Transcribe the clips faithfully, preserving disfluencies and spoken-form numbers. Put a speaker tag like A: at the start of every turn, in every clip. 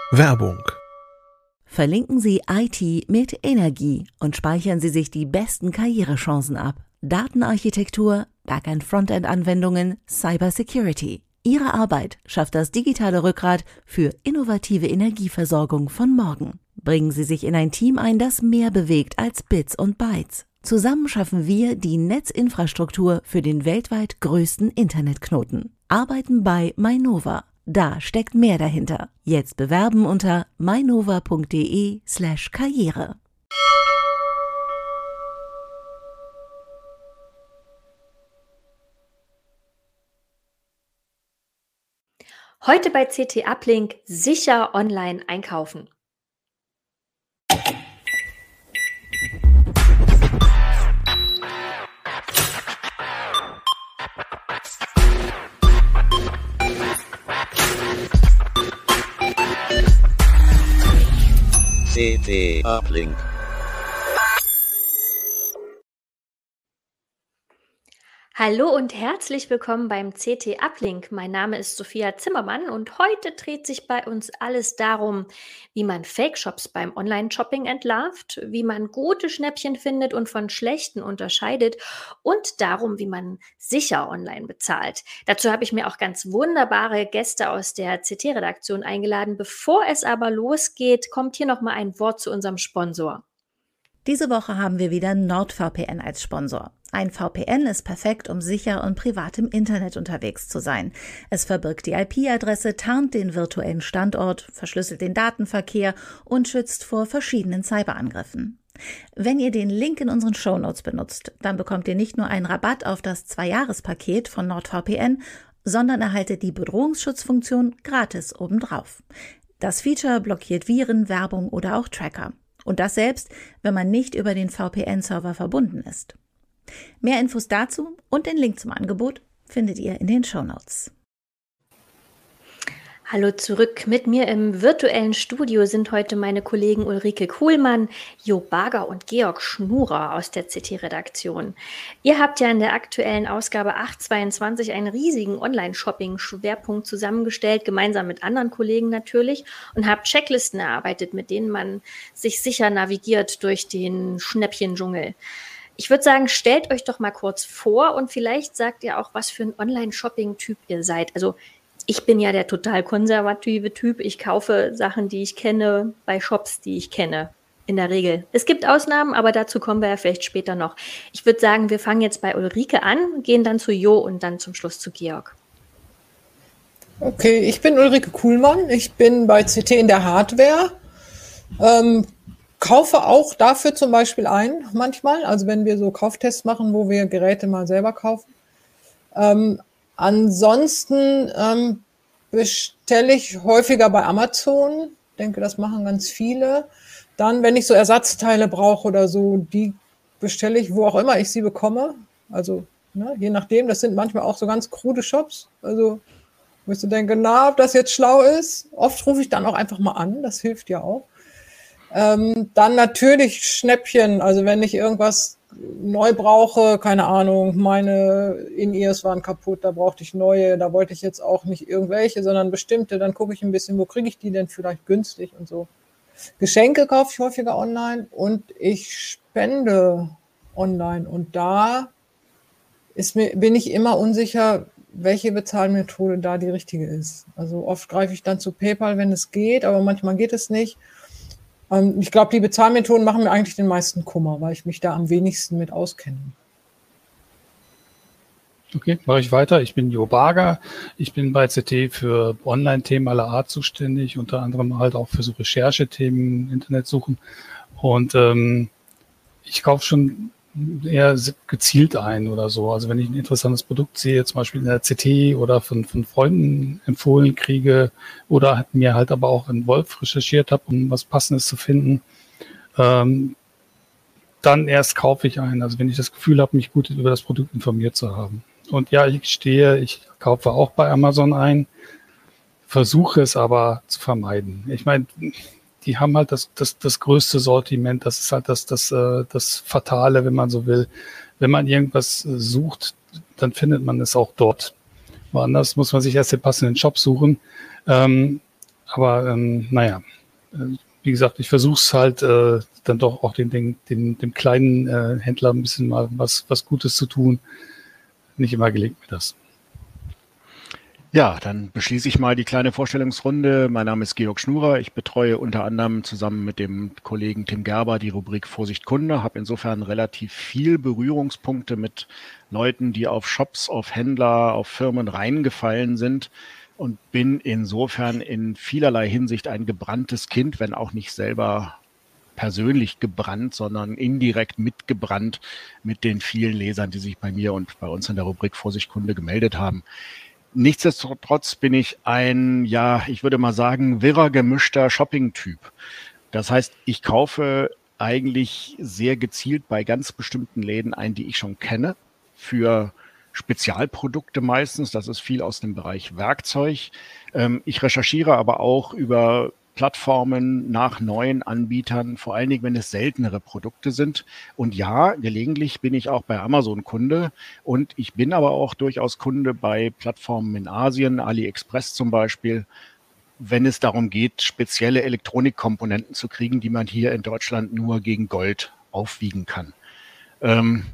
A: Werbung.
B: Verlinken Sie I T mit Energie und speichern Sie sich die besten Karrierechancen ab. Datenarchitektur, Backend-Frontend-Anwendungen, Cybersecurity. Ihre Arbeit schafft das digitale Rückgrat für innovative Energieversorgung von morgen. Bringen Sie sich in ein Team ein, das mehr bewegt als Bits und Bytes. Zusammen schaffen wir die Netzinfrastruktur für den weltweit größten Internetknoten. Arbeiten bei Mainova. Da steckt mehr dahinter. Jetzt bewerben unter mainova.de slash Karriere.
C: Heute bei C T Uplink sicher online einkaufen.
D: C T Uplink.
C: Hallo und herzlich willkommen beim C T Uplink. Mein Name ist Sophia Zimmermann und heute dreht sich bei uns alles darum, wie man Fake-Shops beim Online-Shopping entlarvt, wie man gute Schnäppchen findet und von schlechten unterscheidet und darum, wie man sicher online bezahlt. Dazu habe ich mir auch ganz wunderbare Gäste aus der C T-Redaktion eingeladen. Bevor es aber losgeht, kommt hier nochmal ein Wort zu unserem Sponsor.
B: Diese Woche haben wir wieder NordVPN als Sponsor. Ein V P N ist perfekt, um sicher und privat im Internet unterwegs zu sein. Es verbirgt die I P-Adresse, tarnt den virtuellen Standort, verschlüsselt den Datenverkehr und schützt vor verschiedenen Cyberangriffen. Wenn ihr den Link in unseren Shownotes benutzt, dann bekommt ihr nicht nur einen Rabatt auf das Zwei-Jahres-Paket von NordVPN, sondern erhaltet die Bedrohungsschutzfunktion gratis obendrauf. Das Feature blockiert Viren, Werbung oder auch Tracker. Und das selbst, wenn man nicht über den V P N-Server verbunden ist. Mehr Infos dazu und den Link zum Angebot findet ihr in den Shownotes.
C: Hallo zurück. Mit mir im virtuellen Studio sind heute meine Kollegen Ulrike Kuhlmann, Jo Barger und Georg Schnurer aus der C T-Redaktion. Ihr habt ja in der aktuellen Ausgabe acht zweiundzwanzig einen riesigen Online-Shopping-Schwerpunkt zusammengestellt, gemeinsam mit anderen Kollegen natürlich, und habt Checklisten erarbeitet, mit denen man sich sicher navigiert durch den Schnäppchendschungel. Ich würde sagen, stellt euch doch mal kurz vor und vielleicht sagt ihr auch, was für ein Online-Shopping-Typ ihr seid. Also ich bin ja der total konservative Typ. Ich kaufe Sachen, die ich kenne, bei Shops, die ich kenne, in der Regel. Es gibt Ausnahmen, aber dazu kommen wir ja vielleicht später noch. Ich würde sagen, wir fangen jetzt bei Ulrike an, gehen dann zu Jo und dann zum Schluss zu Georg.
E: Okay, ich bin Ulrike Kuhlmann. Ich bin bei C T in der Hardware. Ähm, kaufe auch dafür zum Beispiel ein, manchmal. Also wenn wir so Kauftests machen, wo wir Geräte mal selber kaufen. Ähm, Ansonsten ähm, bestelle ich häufiger bei Amazon. Ich denke, das machen ganz viele. Dann, wenn ich so Ersatzteile brauche oder so, die bestelle ich, wo auch immer ich sie bekomme. Also ne, je nachdem, das sind manchmal auch so ganz krude Shops. Also wo ich so denke, na, ob das jetzt schlau ist. Oft rufe ich dann auch einfach mal an, das hilft ja auch. Ähm, dann natürlich Schnäppchen, also wenn ich irgendwas neu brauche, keine Ahnung, meine In-Ears waren kaputt, da brauchte ich neue, da wollte ich jetzt auch nicht irgendwelche, sondern bestimmte, dann gucke ich ein bisschen, wo kriege ich die denn vielleicht günstig und so. Geschenke kaufe ich häufiger online und ich spende online und da ist mir, bin ich immer unsicher, welche Bezahlmethode da die richtige ist. Also oft greife ich dann zu PayPal, wenn es geht, aber manchmal geht es nicht. Ich glaube, die Bezahlmethoden machen mir eigentlich den meisten Kummer, weil ich mich da am wenigsten mit auskenne.
F: Okay, mache ich weiter. Ich bin Jo Barger. Ich bin bei C T für Online-Themen aller Art zuständig, unter anderem halt auch für so Recherchethemen, Internetsuchen. Und ähm, ich kaufe schon eher gezielt ein oder so. Also wenn ich ein interessantes Produkt sehe, zum Beispiel in der C T oder von, von Freunden empfohlen kriege oder mir halt aber auch in Wolf recherchiert habe, um was Passendes zu finden, ähm, dann erst kaufe ich ein. Also wenn ich das Gefühl habe, mich gut über das Produkt informiert zu haben. Und ja, ich stehe, ich kaufe auch bei Amazon ein, versuche es aber zu vermeiden. Ich meine, die haben halt das, das, das größte Sortiment. Das ist halt das, das, das Fatale, wenn man so will. Wenn man irgendwas sucht, dann findet man es auch dort. Woanders muss man sich erst den passenden Shop suchen. Ähm, aber ähm, naja, äh, wie gesagt, ich versuche es halt äh, dann doch auch den, den, den, dem kleinen äh, Händler ein bisschen mal was, was Gutes zu tun. Nicht immer gelingt mir das.
A: Ja, dann beschließe ich mal die kleine Vorstellungsrunde. Mein Name ist Georg Schnurer. Ich betreue unter anderem zusammen mit dem Kollegen Tim Gerber die Rubrik Vorsicht Kunde, habe insofern relativ viel Berührungspunkte mit Leuten, die auf Shops, auf Händler, auf Firmen reingefallen sind und bin insofern in vielerlei Hinsicht ein gebranntes Kind, wenn auch nicht selber persönlich gebrannt, sondern indirekt mitgebrannt mit den vielen Lesern, die sich bei mir und bei uns in der Rubrik Vorsicht Kunde gemeldet haben. Nichtsdestotrotz bin ich ein, ja, ich würde mal sagen, wirrer gemischter Shopping-Typ. Das heißt, ich kaufe eigentlich sehr gezielt bei ganz bestimmten Läden ein, die ich schon kenne, für Spezialprodukte meistens. Das ist viel aus dem Bereich Werkzeug. Ich recherchiere aber auch über Plattformen nach neuen Anbietern, vor allen Dingen, wenn es seltenere Produkte sind. Und ja, gelegentlich bin ich auch bei Amazon Kunde und ich bin aber auch durchaus Kunde bei Plattformen in Asien, AliExpress zum Beispiel, wenn es darum geht, spezielle Elektronikkomponenten zu kriegen, die man hier in Deutschland nur gegen Gold aufwiegen kann. Ähm,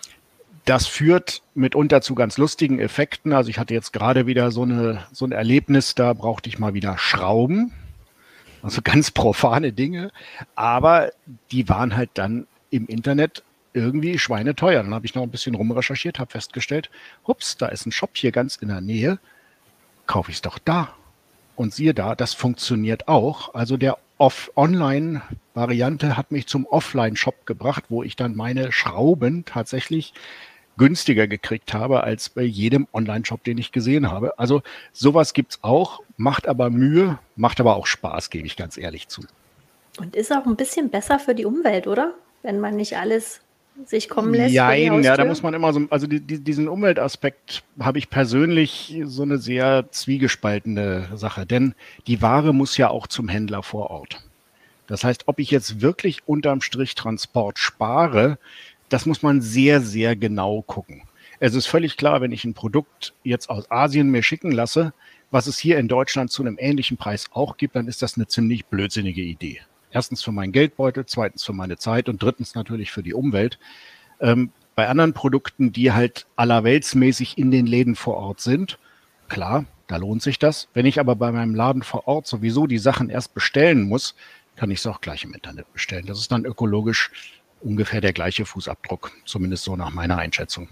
A: Das führt mitunter zu ganz lustigen Effekten. Also ich hatte jetzt gerade wieder so, eine, so ein Erlebnis, da brauchte ich mal wieder Schrauben. Also ganz profane Dinge, aber die waren halt dann im Internet irgendwie schweineteuer. Dann habe ich noch ein bisschen rumrecherchiert, habe festgestellt, hups, da ist ein Shop hier ganz in der Nähe, kaufe ich es doch da. Und siehe da, das funktioniert auch. Also der Off-Online-Variante hat mich zum Offline-Shop gebracht, wo ich dann meine Schrauben tatsächlich günstiger gekriegt habe als bei jedem Online-Shop, den ich gesehen habe. Also sowas gibt's auch, macht aber Mühe, macht aber auch Spaß, gebe ich ganz ehrlich zu.
C: Und ist auch ein bisschen besser für die Umwelt, oder? Wenn man nicht alles sich kommen lässt.
A: Nein, ja, da muss man immer so, also die, die, diesen Umweltaspekt habe ich persönlich so eine sehr zwiegespaltene Sache, denn die Ware muss ja auch zum Händler vor Ort. Das heißt, ob ich jetzt wirklich unterm Strich Transport spare, das muss man sehr, sehr genau gucken. Es ist völlig klar, wenn ich ein Produkt jetzt aus Asien mir schicken lasse, was es hier in Deutschland zu einem ähnlichen Preis auch gibt, dann ist das eine ziemlich blödsinnige Idee. Erstens für meinen Geldbeutel, zweitens für meine Zeit und drittens natürlich für die Umwelt. Ähm, bei anderen Produkten, die halt allerweltsmäßig in den Läden vor Ort sind, klar, da lohnt sich das. Wenn ich aber bei meinem Laden vor Ort sowieso die Sachen erst bestellen muss, kann ich es auch gleich im Internet bestellen. Das ist dann ökologisch ungefähr der gleiche Fußabdruck, zumindest so nach meiner Einschätzung.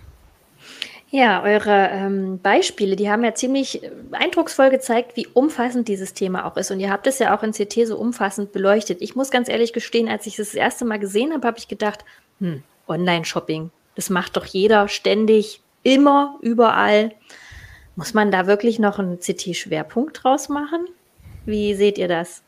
C: Ja, eure ähm, Beispiele, die haben ja ziemlich eindrucksvoll gezeigt, wie umfassend dieses Thema auch ist. Und ihr habt es ja auch in C T so umfassend beleuchtet. Ich muss ganz ehrlich gestehen, als ich es das erste Mal gesehen habe, habe ich gedacht, hm, Online-Shopping, das macht doch jeder ständig, immer, überall. Muss man da wirklich noch einen C T-Schwerpunkt draus machen? Wie seht ihr das?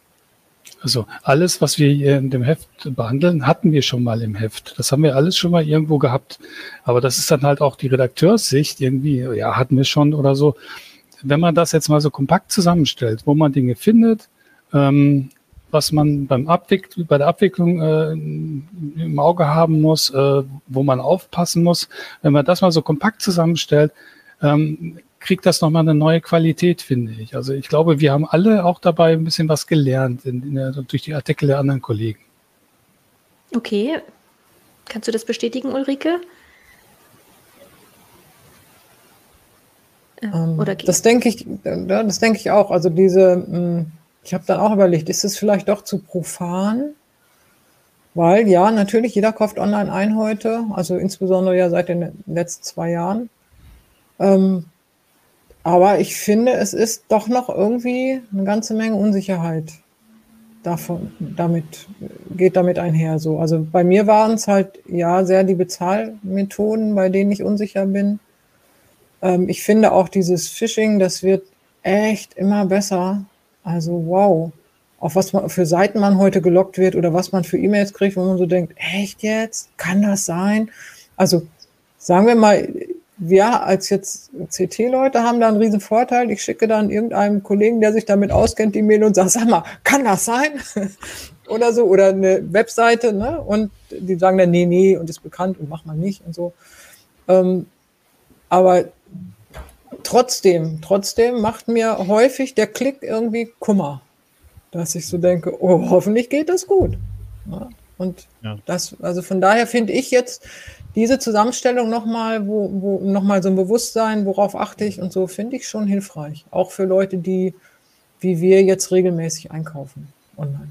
F: Also alles, was wir hier in dem Heft behandeln, hatten wir schon mal im Heft. Das haben wir alles schon mal irgendwo gehabt. Aber das ist dann halt auch die Redakteurssicht irgendwie, ja, hatten wir schon oder so. Wenn man das jetzt mal so kompakt zusammenstellt, wo man Dinge findet, ähm, was man beim Abwick- bei der Abwicklung äh, im Auge haben muss, äh, wo man aufpassen muss, wenn man das mal so kompakt zusammenstellt, ähm, kriegt das nochmal eine neue Qualität, finde ich. Also ich glaube, wir haben alle auch dabei ein bisschen was gelernt in, in der, durch die Artikel der anderen Kollegen.
C: Okay. Kannst du das bestätigen, Ulrike?
E: Ähm, Oder das denke ich, ja, das denke ich auch. Also diese, ich habe dann auch überlegt, ist es vielleicht doch zu profan? Weil ja, natürlich, jeder kauft online ein heute, also insbesondere ja seit den letzten zwei Jahren. Ähm, Aber ich finde, es ist doch noch irgendwie eine ganze Menge Unsicherheit davon, damit, geht damit einher so. Also bei mir waren es halt ja sehr die Bezahlmethoden, bei denen ich unsicher bin. Ähm, ich finde auch dieses Phishing, das wird echt immer besser. Also wow, auf was man für Seiten man heute gelockt wird oder was man für E-Mails kriegt, wo man so denkt, echt jetzt? Kann das sein? Also sagen wir mal, wir als jetzt C T-Leute haben da einen riesen Vorteil. Ich schicke dann irgendeinem Kollegen, der sich damit auskennt, die Mail und sage, sag mal, kann das sein? Oder so, oder eine Webseite, ne? Und die sagen dann, nee, nee, und ist bekannt und mach mal nicht und so. Ähm, aber trotzdem, trotzdem macht mir häufig der Klick irgendwie Kummer, dass ich so denke, oh, hoffentlich geht das gut. Ja, und ja. das, also von daher finde ich jetzt diese Zusammenstellung nochmal, wo, wo nochmal so ein Bewusstsein, worauf achte ich und so, finde ich schon hilfreich. Auch für Leute, die, wie wir jetzt regelmäßig einkaufen online.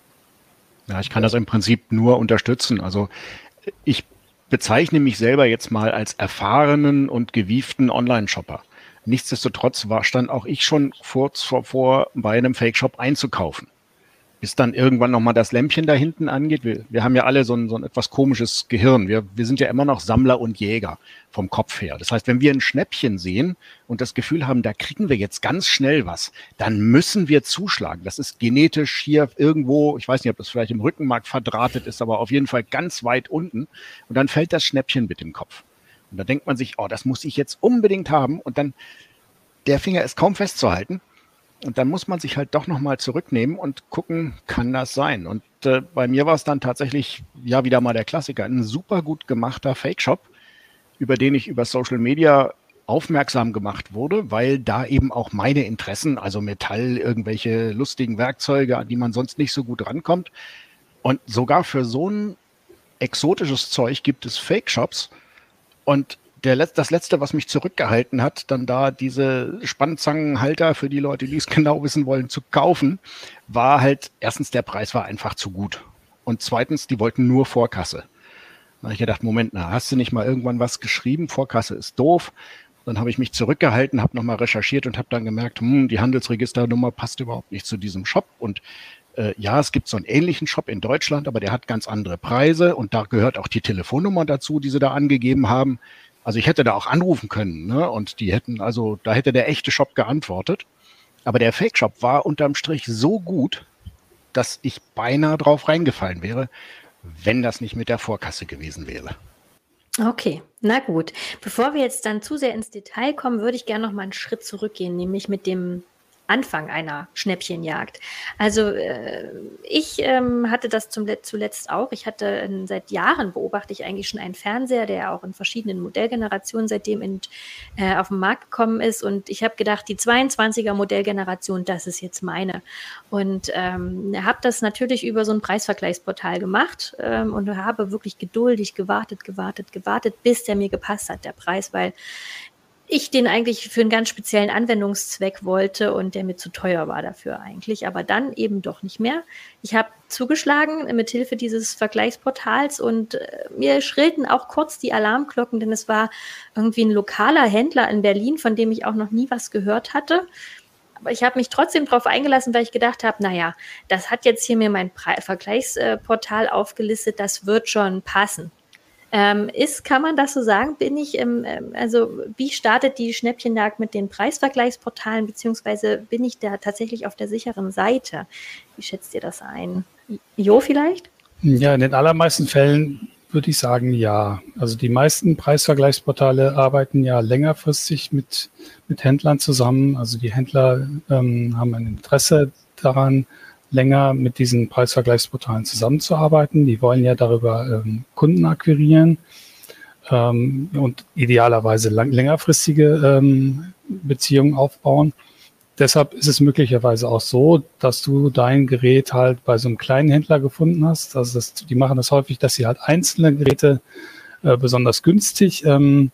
A: Ja, ich kann das im Prinzip nur unterstützen. Also ich bezeichne mich selber jetzt mal als erfahrenen und gewieften Online-Shopper. Nichtsdestotrotz war, stand auch ich schon vor, vor bei einem Fake-Shop einzukaufen. Bis dann irgendwann nochmal das Lämpchen da hinten angeht. Wir, wir haben ja alle so ein, so ein etwas komisches Gehirn. Wir, wir sind ja immer noch Sammler und Jäger vom Kopf her. Das heißt, wenn wir ein Schnäppchen sehen und das Gefühl haben, da kriegen wir jetzt ganz schnell was, dann müssen wir zuschlagen. Das ist genetisch hier irgendwo, ich weiß nicht, ob das vielleicht im Rückenmark verdrahtet ist, aber auf jeden Fall ganz weit unten. Und dann fällt das Schnäppchen mit dem Kopf. Und da denkt man sich, oh, das muss ich jetzt unbedingt haben. Und dann, der Finger ist kaum festzuhalten. Und dann muss man sich halt doch nochmal zurücknehmen und gucken, kann das sein? Und äh, bei mir war es dann tatsächlich, ja, wieder mal der Klassiker, ein super gut gemachter Fake-Shop, über den ich über Social Media aufmerksam gemacht wurde, weil da eben auch meine Interessen, also Metall, irgendwelche lustigen Werkzeuge, an die man sonst nicht so gut rankommt. Und sogar für so ein exotisches Zeug gibt es Fake-Shops. Und Der Letz-, das Letzte, was mich zurückgehalten hat, dann da diese Spannzangenhalter für die Leute, die es genau wissen wollen, zu kaufen, war halt, erstens, der Preis war einfach zu gut. Und zweitens, die wollten nur Vorkasse. Da habe ich gedacht, Moment, na, hast du nicht mal irgendwann was geschrieben? Vorkasse ist doof. Dann habe ich mich zurückgehalten, habe nochmal recherchiert und habe dann gemerkt, hm, die Handelsregisternummer passt überhaupt nicht zu diesem Shop. Und äh, ja, es gibt so einen ähnlichen Shop in Deutschland, aber der hat ganz andere Preise. Und da gehört auch die Telefonnummer dazu, die sie da angegeben haben. Also ich hätte da auch anrufen können, ne? Und die hätten, also da hätte der echte Shop geantwortet. Aber der Fake-Shop war unterm Strich so gut, dass ich beinahe drauf reingefallen wäre, wenn das nicht mit der Vorkasse gewesen wäre.
C: Okay, na gut. Bevor wir jetzt dann zu sehr ins Detail kommen, würde ich gerne noch mal einen Schritt zurückgehen, nämlich mit dem Anfang einer Schnäppchenjagd. Also äh, ich ähm, hatte das zum, zuletzt auch. Ich hatte äh, seit Jahren beobachte ich eigentlich schon einen Fernseher, der auch in verschiedenen Modellgenerationen seitdem in, äh, auf den Markt gekommen ist. Und ich habe gedacht, die zweiundzwanziger Modellgeneration, das ist jetzt meine. Und ähm, habe das natürlich über so ein Preisvergleichsportal gemacht ähm, und habe wirklich geduldig gewartet, gewartet, gewartet, bis der mir gepasst hat, der Preis, weil ich den eigentlich für einen ganz speziellen Anwendungszweck wollte und der mir zu teuer war dafür eigentlich, aber dann eben doch nicht mehr. Ich habe zugeschlagen mit Hilfe dieses Vergleichsportals und äh, mir schrillten auch kurz die Alarmglocken, denn es war irgendwie ein lokaler Händler in Berlin, von dem ich auch noch nie was gehört hatte. Aber ich habe mich trotzdem darauf eingelassen, weil ich gedacht habe, naja, das hat jetzt hier mir mein Pre- Vergleichsportal aufgelistet, das wird schon passen. Ähm, ist, kann man das so sagen, bin ich, ähm, also wie startet die Schnäppchenjagd mit den Preisvergleichsportalen, beziehungsweise bin ich da tatsächlich auf der sicheren Seite? Wie schätzt ihr das ein? Jo, vielleicht?
F: Ja, in den allermeisten Fällen würde ich sagen, ja. Also die meisten Preisvergleichsportale arbeiten ja längerfristig mit, mit Händlern zusammen. Also die Händler ähm, haben ein Interesse daran, länger mit diesen Preisvergleichsportalen zusammenzuarbeiten. Die wollen ja darüber ähm, Kunden akquirieren ähm, und idealerweise lang, längerfristige ähm, Beziehungen aufbauen. Deshalb ist es möglicherweise auch so, dass du dein Gerät halt bei so einem kleinen Händler gefunden hast. Also das, die machen das häufig, dass sie halt einzelne Geräte äh, besonders günstig ähm,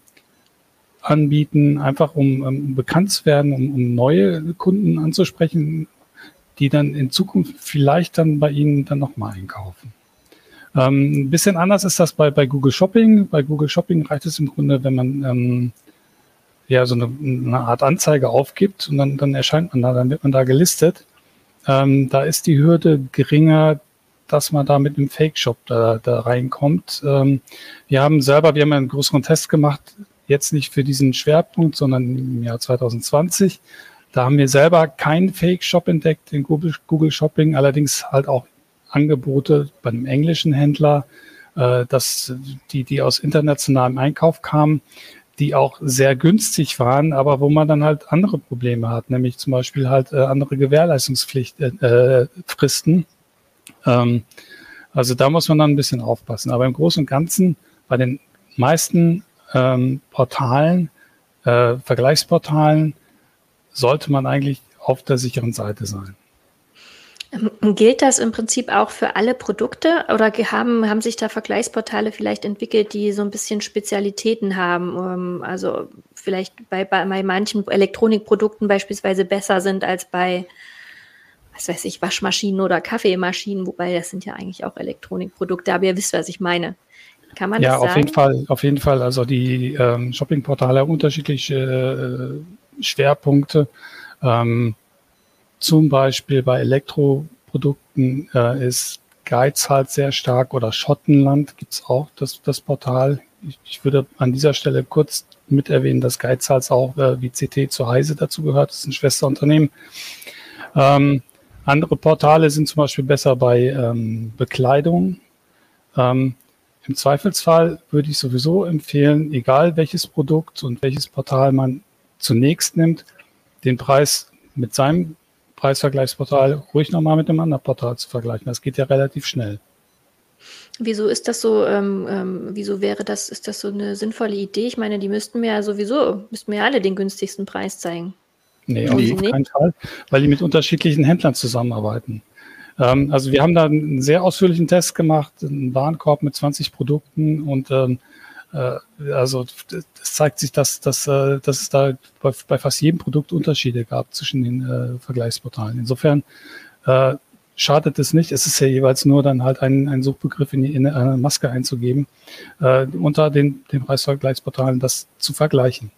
F: anbieten, einfach um ähm, bekannt zu werden, um, um neue Kunden anzusprechen, die dann in Zukunft vielleicht dann bei Ihnen dann nochmal einkaufen. Ähm, ein bisschen anders ist das bei, bei Google Shopping. Bei Google Shopping reicht es im Grunde, wenn man ähm, ja so eine, eine Art Anzeige aufgibt und dann, dann erscheint man da, dann wird man da gelistet. Ähm, da ist die Hürde geringer, dass man da mit einem Fake-Shop da, da reinkommt. Ähm, wir haben selber, wir haben einen größeren Test gemacht, jetzt nicht für diesen Schwerpunkt, sondern im Jahr zwanzig zwanzig. Da haben wir selber keinen Fake-Shop entdeckt in Google, Google Shopping, allerdings halt auch Angebote bei einem englischen Händler, äh, dass die, die aus internationalem Einkauf kamen, die auch sehr günstig waren, aber wo man dann halt andere Probleme hat, nämlich zum Beispiel halt äh, andere Gewährleistungspflichten, äh, Fristen. Ähm, also da muss man dann ein bisschen aufpassen. Aber im Großen und Ganzen bei den meisten ähm, Portalen äh, Vergleichsportalen sollte man eigentlich auf der sicheren Seite sein.
C: Gilt das im Prinzip auch für alle Produkte oder haben, haben sich da Vergleichsportale vielleicht entwickelt, die so ein bisschen Spezialitäten haben? Also vielleicht bei, bei, bei manchen Elektronikprodukten beispielsweise besser sind als bei, was weiß ich, Waschmaschinen oder Kaffeemaschinen, wobei das sind ja eigentlich auch Elektronikprodukte, aber ihr wisst, was ich meine. Kann man
F: ja,
C: das sagen?
F: auf jeden Fall, auf jeden Fall. Also die ähm, Shoppingportale haben unterschiedliche äh, Schwerpunkte. Ähm, Zum Beispiel bei Elektroprodukten äh, ist Geiz halt sehr stark oder Schottenland gibt es auch das, das Portal. Ich, ich würde an dieser Stelle kurz mit erwähnen, dass Geizhals auch äh, wie C T zu Heise dazu gehört. Das ist ein Schwesterunternehmen. Ähm, andere Portale sind zum Beispiel besser bei ähm, Bekleidung. Ähm, Im Zweifelsfall würde ich sowieso empfehlen, egal welches Produkt und welches Portal man zunächst nimmt, den Preis mit seinem Preisvergleichsportal ruhig nochmal mit einem anderen Portal zu vergleichen. Das geht ja relativ schnell.
C: Wieso ist das so, ähm, ähm, wieso wäre das, ist das so eine sinnvolle Idee? Ich meine, die müssten mir ja sowieso, müssten mir ja alle den günstigsten Preis zeigen.
F: Nee, auf
C: Nee.
F: keinen Fall, weil die mit unterschiedlichen Händlern zusammenarbeiten. Ähm, also wir haben da einen sehr ausführlichen Test gemacht, einen Warenkorb mit zwanzig Produkten und ähm, äh, also das zeigt sich, dass, dass, äh, dass es da bei, bei fast jedem Produkt Unterschiede gab zwischen den äh, Vergleichsportalen. Insofern äh, schadet es nicht. Es ist ja jeweils nur dann halt ein, ein Suchbegriff in, die, in eine Maske einzugeben, äh, unter den, den Preisvergleichsportalen das zu vergleichen.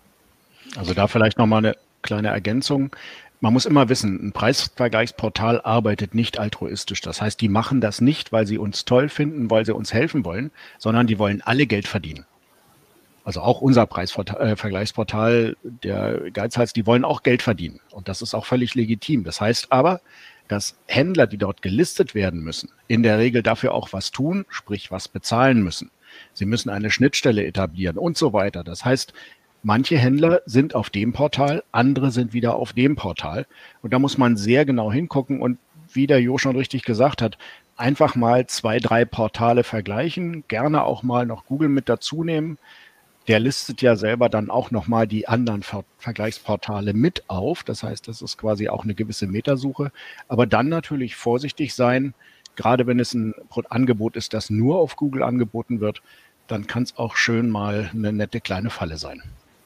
A: Also da vielleicht nochmal eine kleine Ergänzung. Man muss immer wissen, ein Preisvergleichsportal arbeitet nicht altruistisch. Das heißt, die machen das nicht, weil sie uns toll finden, weil sie uns helfen wollen, sondern die wollen alle Geld verdienen. Also auch unser Preisvergleichsportal, der Geizhals, die wollen auch Geld verdienen. Und das ist auch völlig legitim. Das heißt aber, dass Händler, die dort gelistet werden müssen, in der Regel dafür auch was tun, sprich was bezahlen müssen. Sie müssen eine Schnittstelle etablieren und so weiter. Das heißt, manche Händler sind auf dem Portal, andere sind wieder auf dem Portal. Und da muss man sehr genau hingucken und wie der Jo schon richtig gesagt hat, einfach mal zwei, drei Portale vergleichen, gerne auch mal noch Google mit dazu nehmen. Der listet ja selber dann auch nochmal die anderen Ver- Vergleichsportale mit auf. Das heißt, das ist quasi auch eine gewisse Metasuche. Aber dann natürlich vorsichtig sein, gerade wenn es ein Pro- Angebot ist, das nur auf Google angeboten wird, dann kann es auch schön mal eine nette kleine Falle sein.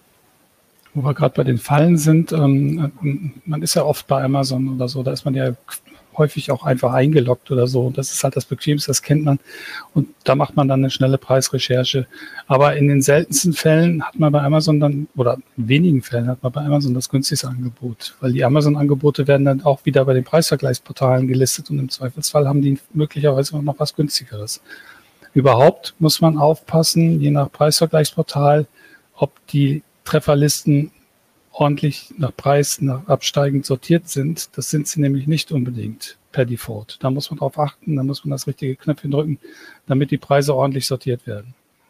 F: Wo wir gerade bei den Fallen sind, ähm, man ist ja oft bei Amazon oder so, da ist man ja häufig auch einfach eingeloggt oder so. Und das ist halt das Bequemste, das kennt man. Und da macht man dann eine schnelle Preisrecherche. Aber in den seltensten Fällen hat man bei Amazon dann, oder in wenigen Fällen hat man bei Amazon das günstigste Angebot. Weil die Amazon-Angebote werden dann auch wieder bei den Preisvergleichsportalen gelistet und im Zweifelsfall haben die möglicherweise noch was günstigeres. Überhaupt muss man aufpassen, je nach Preisvergleichsportal, ob die Trefferlisten ordentlich nach Preis, nach absteigend sortiert sind. Das sind sie nämlich nicht unbedingt per Default. Da muss man drauf achten, da muss man das richtige Knöpfchen drücken, damit die Preise ordentlich sortiert werden.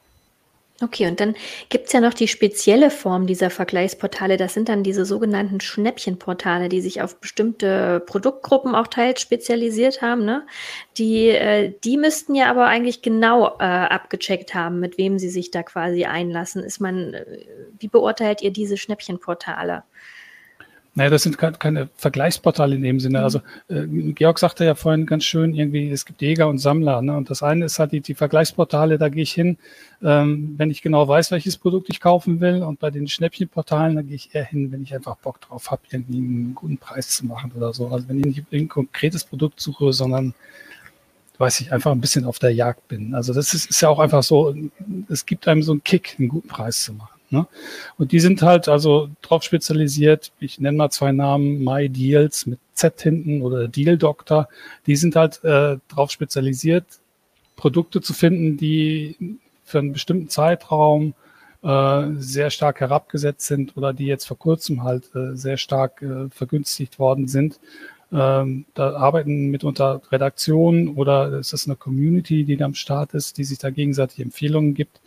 C: Okay, und dann gibt es ja noch die spezielle Form dieser Vergleichsportale. Das sind dann diese sogenannten Schnäppchenportale, die sich auf bestimmte Produktgruppen auch teils spezialisiert haben. Ne? Die, äh, die müssten ja aber eigentlich genau äh, abgecheckt haben, mit wem sie sich da quasi einlassen. Ist man, äh, wie beurteilt ihr diese Schnäppchenportale?
F: Naja, das sind keine Vergleichsportale in dem Sinne. Also äh, Georg sagte ja vorhin ganz schön, irgendwie, es gibt Jäger und Sammler. Ne? Und das eine ist halt die, die Vergleichsportale, da gehe ich hin, ähm, wenn ich genau weiß, welches Produkt ich kaufen will. Und bei den Schnäppchenportalen, da gehe ich eher hin, wenn ich einfach Bock drauf habe, irgendwie einen guten Preis zu machen oder so. Also wenn ich nicht ein konkretes Produkt suche, sondern weiß ich, einfach ein bisschen auf der Jagd bin. Also das ist, ist ja auch einfach so, es gibt einem so einen Kick, einen guten Preis zu machen. Ne? Und die sind halt also drauf spezialisiert, ich nenne mal zwei Namen, MyDeals mit Z hinten oder Deal Doctor, die sind halt äh, drauf spezialisiert, Produkte zu finden, die für einen bestimmten Zeitraum äh, sehr stark herabgesetzt sind oder die jetzt vor kurzem halt äh, sehr stark äh, vergünstigt worden sind. Ähm, da arbeiten mitunter Redaktionen oder es ist eine Community, die da am Start ist, die sich da gegenseitig Empfehlungen gibt.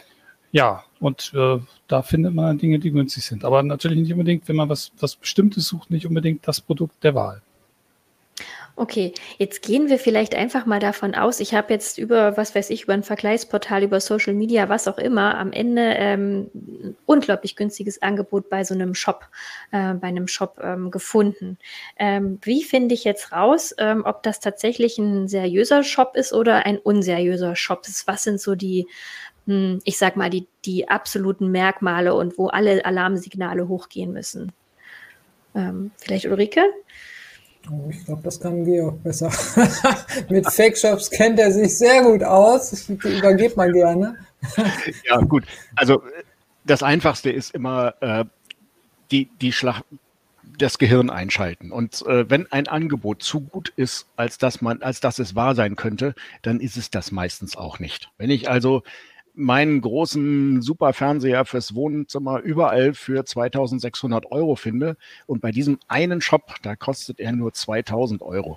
F: Ja, und äh, da findet man Dinge, die günstig sind. Aber natürlich nicht unbedingt, wenn man was, was Bestimmtes sucht, nicht unbedingt das Produkt der Wahl.
C: Okay, jetzt gehen wir vielleicht einfach mal davon aus, ich habe jetzt über, was weiß ich, über ein Vergleichsportal, über Social Media, was auch immer, am Ende ähm, ein unglaublich günstiges Angebot bei so einem Shop, äh, bei einem Shop ähm, gefunden. Ähm, wie finde ich jetzt raus, ähm, ob das tatsächlich ein seriöser Shop ist oder ein unseriöser Shop ist? Was sind so die, hm, ich sag mal, die, die absoluten Merkmale und wo alle Alarmsignale hochgehen müssen? Ähm, vielleicht Ulrike?
E: Oh, ich glaube, das kann Georg besser. Mit Fake-Shops kennt er sich sehr gut aus. Ich übergebe mal gerne.
A: Ja, gut. Also das Einfachste ist immer äh, die, die Schlag, das Gehirn einschalten. Und äh, wenn ein Angebot zu gut ist, als dass man, als dass es wahr sein könnte, dann ist es das meistens auch nicht. Wenn ich also meinen großen Superfernseher fürs Wohnzimmer überall für zweitausendsechshundert Euro finde und bei diesem einen Shop, da kostet er nur zweitausend Euro.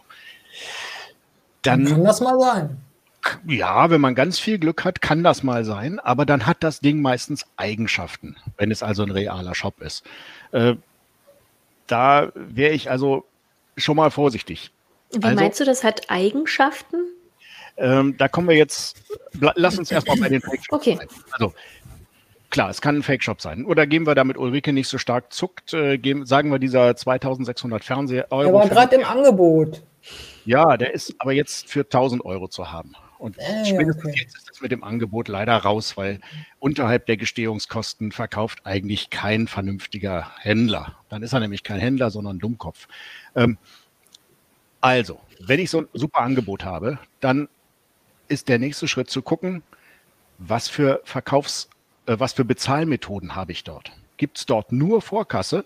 A: Dann
E: kann das mal sein.
A: Ja, wenn man ganz viel Glück hat, kann das mal sein, aber dann hat das Ding meistens Eigenschaften, wenn es also ein realer Shop ist. Äh, da wäre ich also schon mal vorsichtig.
C: Wie
A: also,
C: meinst du, das hat Eigenschaften?
A: Ähm, da kommen wir jetzt, lass uns erstmal bei den Fake-Shops
C: okay.
A: sein. Also klar, es kann ein Fake-Shop sein. Oder gehen wir, damit Ulrike nicht so stark zuckt, äh, geben, sagen wir dieser zweitausendsechshundert Fernseher Euro.
E: Der war gerade im Angebot.
A: Ja, der ist aber jetzt für tausend Euro zu haben. Und
E: äh,
A: spätestens
E: okay.
A: jetzt ist das mit dem Angebot leider raus, weil unterhalb der Gestehungskosten verkauft eigentlich kein vernünftiger Händler. Dann ist er nämlich kein Händler, sondern ein Dummkopf. Ähm, also, wenn ich so ein super Angebot habe, dann ist der nächste Schritt zu gucken, was für Verkaufs, äh, was für Bezahlmethoden habe ich dort. Gibt es dort nur Vorkasse?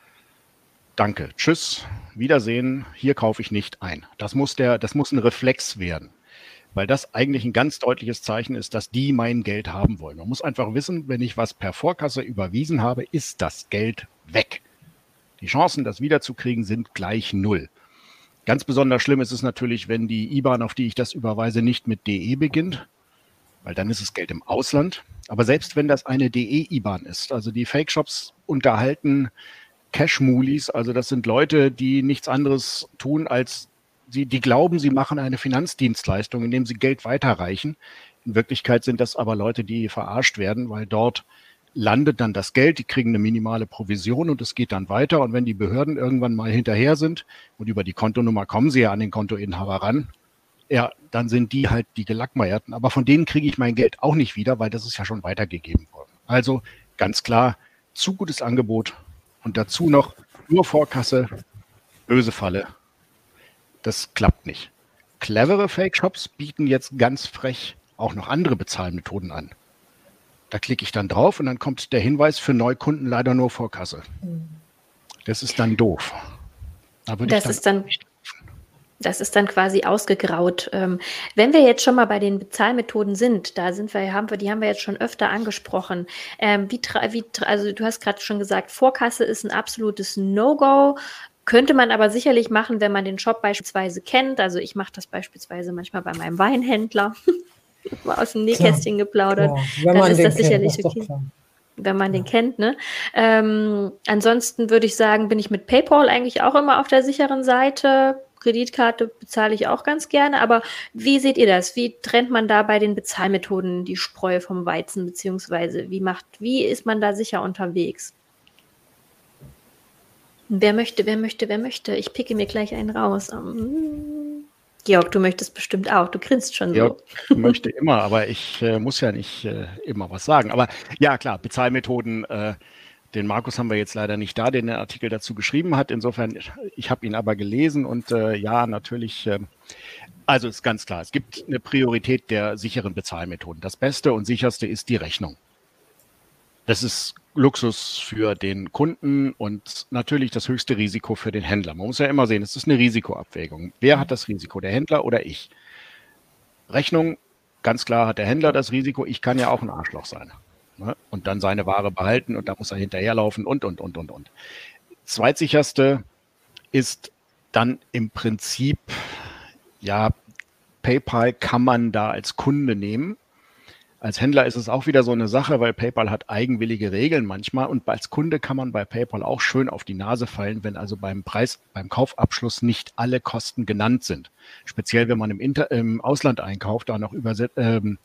A: Danke, tschüss, Wiedersehen, hier kaufe ich nicht ein. Das muss der, das muss ein Reflex werden, weil das eigentlich ein ganz deutliches Zeichen ist, dass die mein Geld haben wollen. Man muss einfach wissen, wenn ich was per Vorkasse überwiesen habe, ist das Geld weg. Die Chancen, das wiederzukriegen, sind gleich null. Ganz besonders schlimm ist es natürlich, wenn die I B A N, auf die ich das überweise, nicht mit D E beginnt, weil dann ist es Geld im Ausland. Aber selbst wenn das eine D E-I B A N ist, also die Fake-Shops unterhalten Cash-Moolies, also das sind Leute, die nichts anderes tun, als sie, die glauben, sie machen eine Finanzdienstleistung, indem sie Geld weiterreichen. In Wirklichkeit sind das aber Leute, die verarscht werden, weil dort landet dann das Geld, die kriegen eine minimale Provision und es geht dann weiter. Und wenn die Behörden irgendwann mal hinterher sind und über die Kontonummer kommen sie ja an den Kontoinhaber ran, ja, dann sind die halt die Gelackmeierten. Aber von denen kriege ich mein Geld auch nicht wieder, weil das ist ja schon weitergegeben worden. Also ganz klar, zu gutes Angebot und dazu noch nur Vorkasse, böse Falle. Das klappt nicht. Clevere Fake-Shops bieten jetzt ganz frech auch noch andere Bezahlmethoden an. Da klicke ich dann drauf und dann kommt der Hinweis für Neukunden leider nur Vorkasse. Das ist dann doof. Da würde
C: das
A: ich dann
C: ist dann Das ist dann quasi ausgegraut. Ähm, wenn wir jetzt schon mal bei den Bezahlmethoden sind, da sind wir, haben wir, die haben wir jetzt schon öfter angesprochen. Ähm, wie, wie, also du hast gerade schon gesagt, Vorkasse ist ein absolutes No-Go. Könnte man aber sicherlich machen, wenn man den Shop beispielsweise kennt. Also ich mache das beispielsweise manchmal bei meinem Weinhändler. Mal aus dem Nähkästchen geplaudert.
E: Klar. Wenn
C: dann
E: man
C: ist
E: den
C: das
E: kennt,
C: sicherlich
E: ist doch
C: okay.
E: klar.
C: Wenn man den kennt, ne? Ähm, ansonsten würde ich sagen, bin ich mit PayPal eigentlich auch immer auf der sicheren Seite. Kreditkarte bezahle ich auch ganz gerne, aber wie seht ihr das? Wie trennt man da bei den Bezahlmethoden die Spreu vom Weizen, beziehungsweise wie macht, wie ist man da sicher unterwegs? Wer möchte, wer möchte, wer möchte? Ich picke mir gleich einen raus. Um, Georg, du möchtest bestimmt auch. Du grinst schon
A: Georg
C: so.
A: möchte immer, aber ich äh, muss ja nicht äh, immer was sagen. Aber ja, klar, Bezahlmethoden, äh, den Markus haben wir jetzt leider nicht da, der den Artikel dazu geschrieben hat. Insofern, ich habe ihn aber gelesen und äh, ja, natürlich, äh, also ist ganz klar, es gibt eine Priorität der sicheren Bezahlmethoden. Das Beste und sicherste ist die Rechnung. Das ist Luxus für den Kunden und natürlich das höchste Risiko für den Händler. Man muss ja immer sehen, es ist eine Risikoabwägung. Wer hat das Risiko, der Händler oder ich? Rechnung, ganz klar hat der Händler das Risiko. Ich kann ja auch ein Arschloch sein. Ne? Und dann seine Ware behalten und da muss er hinterherlaufen und, und, und, und, und. Zweitsicherste ist dann im Prinzip, ja, PayPal kann man da als Kunde nehmen. Als Händler ist es auch wieder so eine Sache, weil PayPal hat eigenwillige Regeln manchmal und als Kunde kann man bei PayPal auch schön auf die Nase fallen, wenn also beim Preis, beim Kaufabschluss nicht alle Kosten genannt sind. Speziell, wenn man im, Inter, im Ausland einkauft, da noch überset, ähm,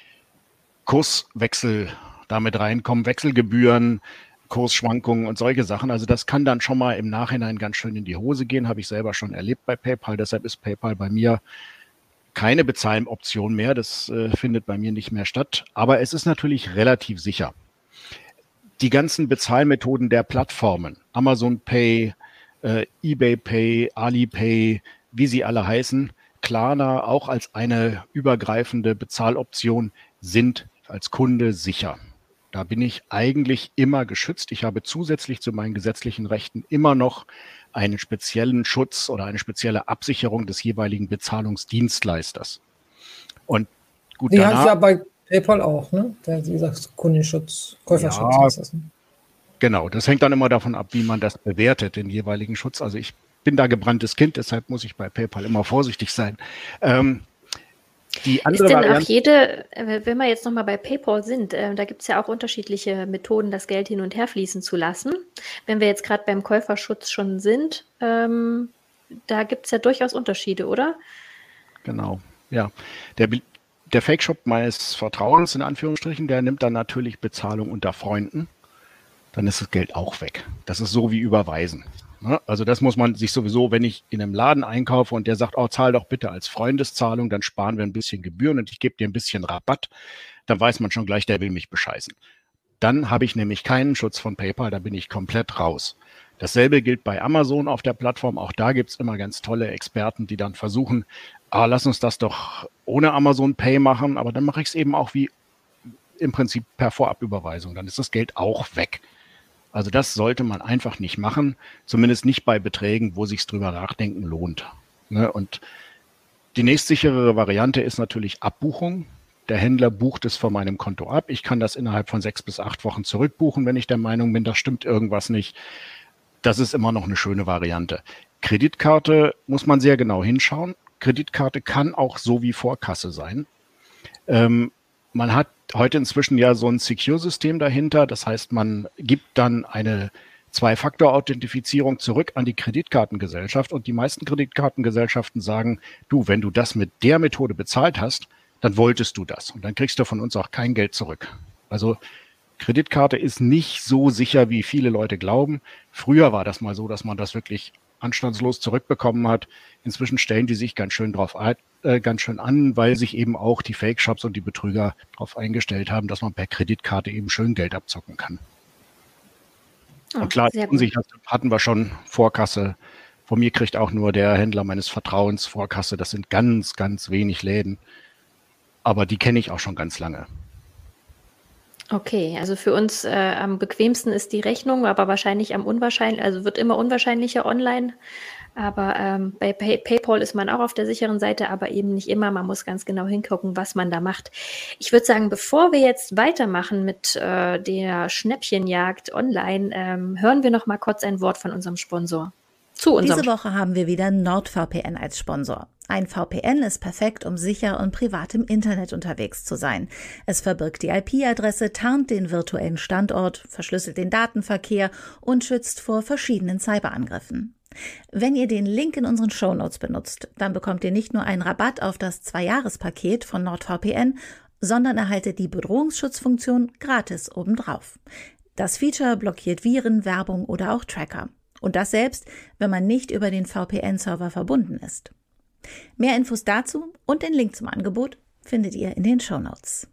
A: Kurswechsel damit reinkommen, Wechselgebühren, Kursschwankungen und solche Sachen. Also das kann dann schon mal im Nachhinein ganz schön in die Hose gehen, habe ich selber schon erlebt bei PayPal. Deshalb ist PayPal bei mir keine Bezahloption mehr. Das äh, findet bei mir nicht mehr statt. Aber es ist natürlich relativ sicher. Die ganzen Bezahlmethoden der Plattformen, Amazon Pay, äh, eBay Pay, Alipay, wie sie alle heißen, Klarna auch als eine übergreifende Bezahloption sind als Kunde sicher. Da bin ich eigentlich immer geschützt. Ich habe zusätzlich zu meinen gesetzlichen Rechten immer noch einen speziellen Schutz oder eine spezielle Absicherung des jeweiligen Bezahlungsdienstleisters. Und gut,
E: die
A: danach,
E: habe ich ja bei PayPal auch, ne? Der, wie gesagt, Kundenschutz, Käuferschutz
A: ja,
E: heißt das. Ne?
A: Genau, das hängt dann immer davon ab, wie man das bewertet, den jeweiligen Schutz. Also ich bin da gebranntes Kind, deshalb muss ich bei PayPal immer vorsichtig sein. Ähm, Die andere
C: ist denn
A: Variante,
C: auch jede, wenn wir jetzt nochmal bei PayPal sind, äh, da gibt es ja auch unterschiedliche Methoden, das Geld hin und her fließen zu lassen. Wenn wir jetzt gerade beim Käuferschutz schon sind, ähm, da gibt es ja durchaus Unterschiede, oder?
A: Genau, ja. Der, der Fake-Shop meines Vertrauens, in Anführungsstrichen, der nimmt dann natürlich Bezahlung unter Freunden. Dann ist das Geld auch weg. Das ist so wie Überweisen. Also das muss man sich sowieso, wenn ich in einem Laden einkaufe und der sagt, oh, zahl doch bitte als Freundeszahlung, dann sparen wir ein bisschen Gebühren und ich gebe dir ein bisschen Rabatt, dann weiß man schon gleich, der will mich bescheißen. Dann habe ich nämlich keinen Schutz von PayPal, da bin ich komplett raus. Dasselbe gilt bei Amazon auf der Plattform. Auch da gibt es immer ganz tolle Experten, die dann versuchen, ah, lass uns das doch ohne Amazon Pay machen, aber dann mache ich es eben auch wie im Prinzip per Vorabüberweisung. Dann ist das Geld auch weg. Also das sollte man einfach nicht machen, zumindest nicht bei Beträgen, wo sich drüber nachdenken lohnt. Ne? Und die nächstsichere Variante ist natürlich Abbuchung. Der Händler bucht es von meinem Konto ab. Ich kann das innerhalb von sechs bis acht Wochen zurückbuchen, wenn ich der Meinung bin, da stimmt irgendwas nicht. Das ist immer noch eine schöne Variante. Kreditkarte muss man sehr genau hinschauen. Kreditkarte kann auch so wie Vorkasse sein. Ähm, man hat heute inzwischen ja so ein Secure-System dahinter. Das heißt, man gibt dann eine Zwei-Faktor-Authentifizierung zurück an die Kreditkartengesellschaft. Und die meisten Kreditkartengesellschaften sagen, du, wenn du das mit der Methode bezahlt hast, dann wolltest du das. Und dann kriegst du von uns auch kein Geld zurück. Also Kreditkarte ist nicht so sicher, wie viele Leute glauben. Früher war das mal so, dass man das wirklich anstandslos zurückbekommen hat. Inzwischen stellen die sich ganz schön drauf äh, ganz schön an, weil sich eben auch die Fake-Shops und die Betrüger darauf eingestellt haben, dass man per Kreditkarte eben schön Geld abzocken kann. Oh, und klar, unsicher hatten wir schon Vorkasse. Von mir kriegt auch nur der Händler meines Vertrauens Vorkasse. Das sind ganz, ganz wenig Läden. Aber die kenne ich auch schon ganz lange.
C: Okay, also für uns äh, am bequemsten ist die Rechnung, aber wahrscheinlich am unwahrscheinlich, also wird immer unwahrscheinlicher online. Aber ähm, bei Pay PayPal ist man auch auf der sicheren Seite, aber eben nicht immer. Man muss ganz genau hingucken, was man da macht. Ich würde sagen, bevor wir jetzt weitermachen mit äh, der Schnäppchenjagd online, ähm, hören wir noch mal kurz ein Wort von unserem Sponsor. Zu unserem
B: Diese Woche haben wir wieder NordVPN als Sponsor. Ein V P N ist perfekt, um sicher und privat im Internet unterwegs zu sein. Es verbirgt die I P-Adresse, tarnt den virtuellen Standort, verschlüsselt den Datenverkehr und schützt vor verschiedenen Cyberangriffen. Wenn ihr den Link in unseren Shownotes benutzt, dann bekommt ihr nicht nur einen Rabatt auf das Zwei-Jahres-Paket von NordVPN, sondern erhaltet die Bedrohungsschutzfunktion gratis obendrauf. Das Feature blockiert Viren, Werbung oder auch Tracker. Und das selbst, wenn man nicht über den V P N-Server verbunden ist. Mehr Infos dazu und den Link zum Angebot findet ihr in den Shownotes.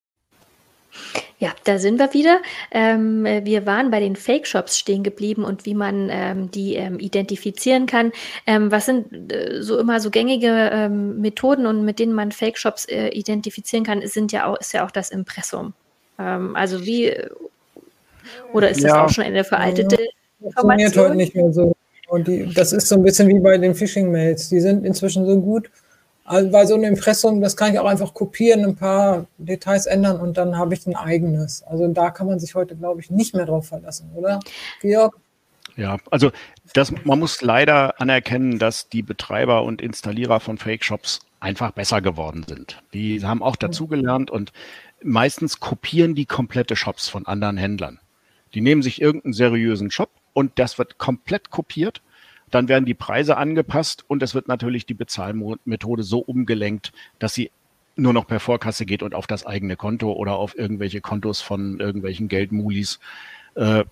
C: Ja, da sind wir wieder. Ähm, wir waren bei den Fake-Shops stehen geblieben und wie man ähm, die ähm, identifizieren kann. Ähm, was sind äh, so immer so gängige ähm, Methoden und mit denen man Fake-Shops äh, identifizieren kann, sind ja auch, ist ja auch das Impressum. Ähm, also wie, oder ist das
A: Ja.
C: auch schon eine veraltete
E: Das funktioniert
C: Information?
E: heute nicht mehr so. Und die, das ist so ein bisschen wie bei den Phishing-Mails. Die sind inzwischen so gut. Also bei so einem Impressum, das kann ich auch einfach kopieren, ein paar Details ändern und dann habe ich ein eigenes. Also da kann man sich heute, glaube ich, nicht mehr drauf verlassen, oder? Georg?
A: Ja, also das, man muss leider anerkennen, dass die Betreiber und Installierer von Fake-Shops einfach besser geworden sind. Die haben auch dazugelernt und meistens kopieren die komplette Shops von anderen Händlern. Die nehmen sich irgendeinen seriösen Shop und das wird komplett kopiert. Dann werden die Preise angepasst und es wird natürlich die Bezahlmethode so umgelenkt, dass sie nur noch per Vorkasse geht und auf das eigene Konto oder auf irgendwelche Kontos von irgendwelchen Geldmulis. Äh,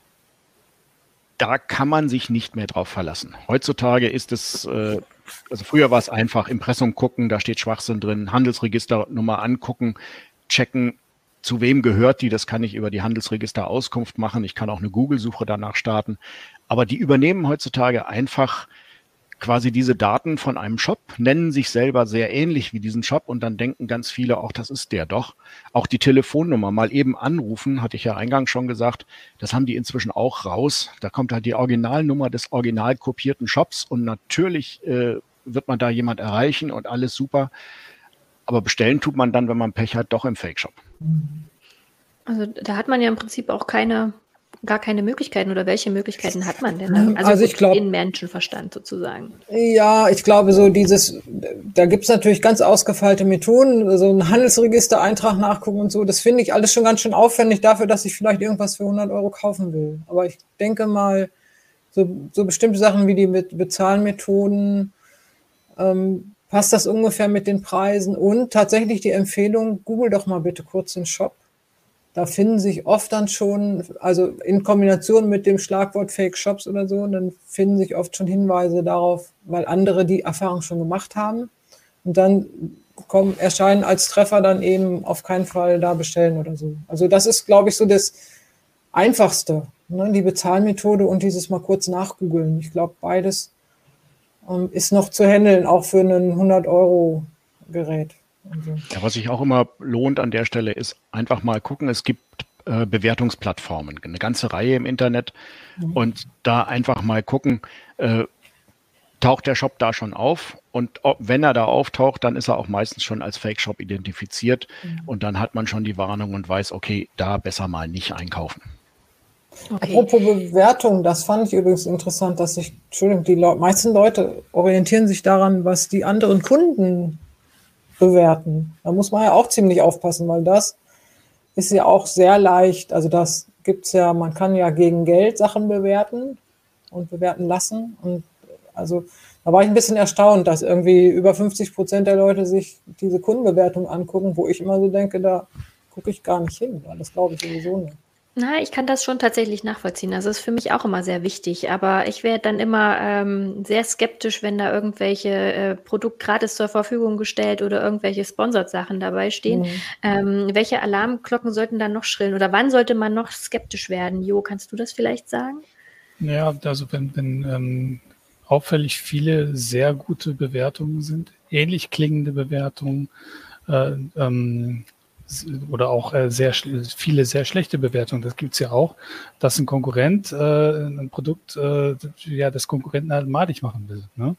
A: da kann man sich nicht mehr drauf verlassen. Heutzutage ist es, äh, also früher war es einfach, Impressum gucken, da steht Schwachsinn drin, Handelsregisternummer angucken, checken, zu wem gehört die, das kann ich über die Handelsregisterauskunft machen, ich kann auch eine Google-Suche danach starten, aber die übernehmen heutzutage einfach quasi diese Daten von einem Shop, nennen sich selber sehr ähnlich wie diesen Shop und dann denken ganz viele auch, das ist der doch. Auch die Telefonnummer mal eben anrufen, hatte ich ja eingangs schon gesagt, das haben die inzwischen auch raus. Da kommt halt die Originalnummer des original kopierten Shops und natürlich äh, wird man da jemand erreichen und alles super. Aber bestellen tut man dann, wenn man Pech hat, doch im Fake-Shop.
C: Also da hat man ja im Prinzip auch keine, gar keine Möglichkeiten oder welche Möglichkeiten hat man denn? Also,
E: Also ich glaub-
C: den Menschenverstand sozusagen.
E: Ja, ich glaube, so dieses, da gibt's natürlich ganz ausgefeilte Methoden, so ein Handelsregistereintrag nachgucken und so, das finde ich alles schon ganz schön aufwendig dafür, dass ich vielleicht irgendwas für hundert Euro kaufen will. Aber ich denke mal, so, so bestimmte Sachen wie die Be- Bezahlmethoden, ähm, passt das ungefähr mit den Preisen und tatsächlich die Empfehlung, google doch mal bitte kurz den Shop. Da finden sich oft dann schon, also in Kombination mit dem Schlagwort Fake Shops oder so, dann finden sich oft schon Hinweise darauf, weil andere die Erfahrung schon gemacht haben. Und dann kommen, erscheinen als Treffer dann eben auf keinen Fall da bestellen oder so. Also das ist, glaube ich, so das Einfachste, ne? Die Bezahlmethode und dieses mal kurz nachgoogeln. Ich glaube, beides ähm, ist noch zu handeln, auch für ein hundert-Euro-Gerät. Also.
A: Ja, was sich auch immer lohnt an der Stelle ist einfach mal gucken, es gibt äh, Bewertungsplattformen, eine ganze Reihe im Internet
E: Mhm.
A: und da einfach mal gucken, äh, taucht der Shop da schon auf und ob, wenn er da auftaucht, dann ist er auch meistens schon als Fake-Shop identifiziert und dann hat man schon die Warnung und weiß, okay, da besser mal nicht einkaufen.
C: Okay.
E: Apropos Bewertung, das fand ich übrigens interessant, dass sich, Entschuldigung, die Leu- meisten Leute orientieren sich daran, was die anderen Kunden bewerten. Da muss man ja auch ziemlich aufpassen, weil das ist ja auch sehr leicht. Also das gibt's ja, man kann ja gegen Geld Sachen bewerten und bewerten lassen. Und also da war ich ein bisschen erstaunt, dass irgendwie über fünfzig Prozent der Leute sich diese Kundenbewertung angucken, wo ich immer so denke, da gucke ich gar nicht hin, weil das glaube ich sowieso nicht.
C: Na, ich kann das schon tatsächlich nachvollziehen. Das ist für mich auch immer sehr wichtig. Aber ich werde dann immer ähm, sehr skeptisch, wenn da irgendwelche äh, Produkte gratis zur Verfügung gestellt oder irgendwelche Sponsored-Sachen dabei stehen.
E: Mhm.
C: Ähm, welche Alarmglocken sollten dann noch schrillen? Oder wann sollte man noch skeptisch werden? Jo, kannst du das vielleicht sagen?
F: Ja, also wenn, wenn ähm, auffällig viele sehr gute Bewertungen sind, ähnlich klingende Bewertungen, äh, ähm, oder auch äh, sehr viele sehr schlechte Bewertungen, das gibt's ja auch, dass ein Konkurrent äh, ein Produkt äh, ja des Konkurrenten halt madig machen will. Ne?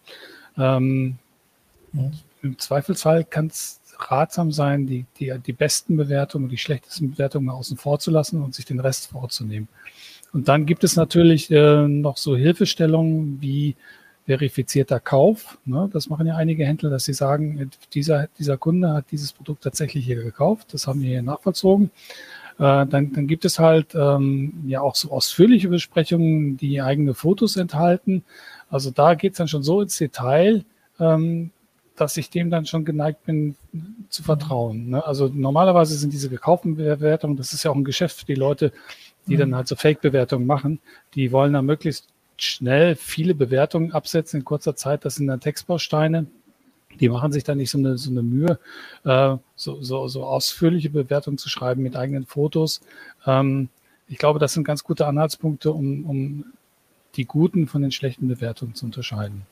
F: Ähm,
E: Mhm.
F: Im Zweifelsfall kann es ratsam sein, die, die, die besten Bewertungen, die schlechtesten Bewertungen außen vor zu lassen und sich den Rest vorzunehmen. Und dann gibt es natürlich äh, noch so Hilfestellungen wie verifizierter Kauf. Ne? Das machen ja einige Händler, dass sie sagen, dieser, dieser Kunde hat dieses Produkt tatsächlich hier gekauft. Das haben wir hier nachvollzogen. Äh, dann, dann gibt es halt ähm, ja auch so ausführliche Besprechungen, die eigene Fotos enthalten. Also da geht es dann schon so ins Detail, ähm, dass ich dem dann schon geneigt bin zu vertrauen. Ne? Also normalerweise sind diese gekauften Bewertungen, das ist ja auch ein Geschäft für die Leute, die dann halt so Fake-Bewertungen machen, die wollen dann möglichst schnell viele Bewertungen absetzen in kurzer Zeit. Das sind dann Textbausteine. Die machen sich dann nicht so eine, so eine Mühe, äh, so, so, so ausführliche Bewertungen zu schreiben mit eigenen Fotos. Ähm, ich glaube, das sind ganz gute Anhaltspunkte, um, um die guten von den schlechten Bewertungen zu unterscheiden.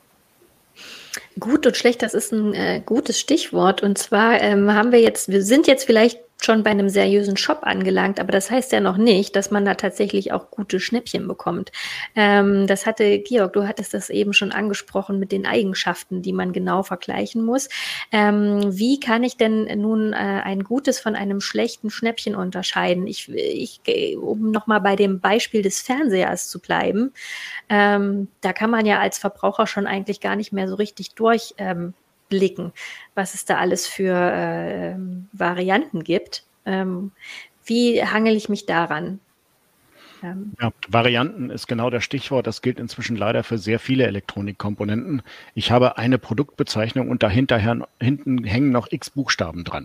C: Gut und schlecht, das ist ein äh, gutes Stichwort. Und zwar ähm, haben wir jetzt, wir sind jetzt vielleicht schon bei einem seriösen Shop angelangt, aber das heißt ja noch nicht, dass man da tatsächlich auch gute Schnäppchen bekommt. Ähm, das hatte, Georg, du hattest das eben schon angesprochen mit den Eigenschaften, die man genau vergleichen muss. Ähm, wie kann ich denn nun äh, ein gutes von einem schlechten Schnäppchen unterscheiden? Ich, ich um nochmal bei dem Beispiel des Fernsehers zu bleiben, ähm, da kann man ja als Verbraucher schon eigentlich gar nicht mehr so richtig durch ähm, blicken, was es da alles für äh, Varianten gibt. Ähm, wie hangel ich mich daran? Ähm,
A: ja, Varianten ist genau das Stichwort. Das gilt inzwischen leider für sehr viele Elektronikkomponenten. Ich habe eine Produktbezeichnung und dahinter hinten hängen noch x Buchstaben dran.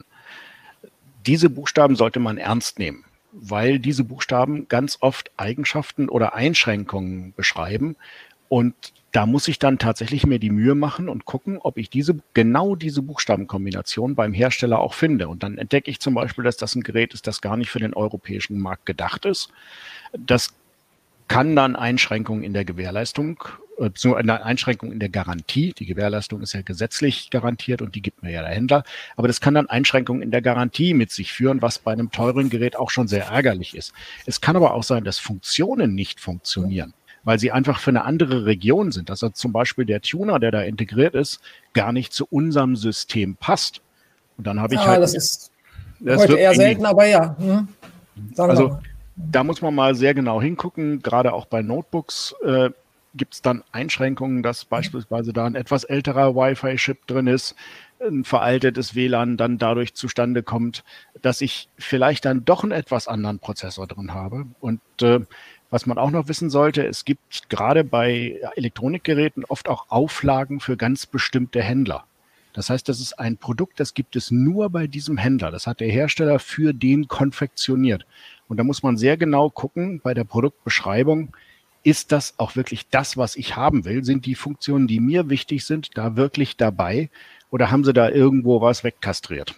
A: Diese Buchstaben sollte man ernst nehmen, weil diese Buchstaben ganz oft Eigenschaften oder Einschränkungen beschreiben. Und da muss ich dann tatsächlich mir die Mühe machen und gucken, ob ich diese genau diese Buchstabenkombination beim Hersteller auch finde. Und dann entdecke ich zum Beispiel, dass das ein Gerät ist, das gar nicht für den europäischen Markt gedacht ist. Das kann dann Einschränkungen in der Gewährleistung, beziehungsweise eine Einschränkung in der Garantie. Die Gewährleistung ist ja gesetzlich garantiert und die gibt mir ja der Händler. Aber das kann dann Einschränkungen in der Garantie mit sich führen, was bei einem teuren Gerät auch schon sehr ärgerlich ist. Es kann aber auch sein, dass Funktionen nicht funktionieren, weil sie einfach für eine andere Region sind. Dass also zum Beispiel der Tuner, der da integriert ist, gar nicht zu unserem System passt. Und dann habe ich
E: ja,
A: halt...
E: das ist
A: das
E: heute eher
A: irgendwie,
E: selten, aber ja. Hm. Sagen
A: also
E: wir mal.
A: Da muss man mal sehr genau hingucken. Gerade auch bei Notebooks äh, gibt es dann Einschränkungen, dass beispielsweise da ein etwas älterer Wi-Fi-Chip drin ist, ein veraltetes W L A N dann dadurch zustande kommt, dass ich vielleicht dann doch einen etwas anderen Prozessor drin habe. Und äh, was man auch noch wissen sollte, es gibt gerade bei Elektronikgeräten oft auch Auflagen für ganz bestimmte Händler. Das heißt, das ist ein Produkt, das gibt es nur bei diesem Händler. Das hat der Hersteller für den konfektioniert. Und da muss man sehr genau gucken bei der Produktbeschreibung, ist das auch wirklich das, was ich haben will? Sind die Funktionen, die mir wichtig sind, da wirklich dabei? Oder haben sie da irgendwo was wegkastriert?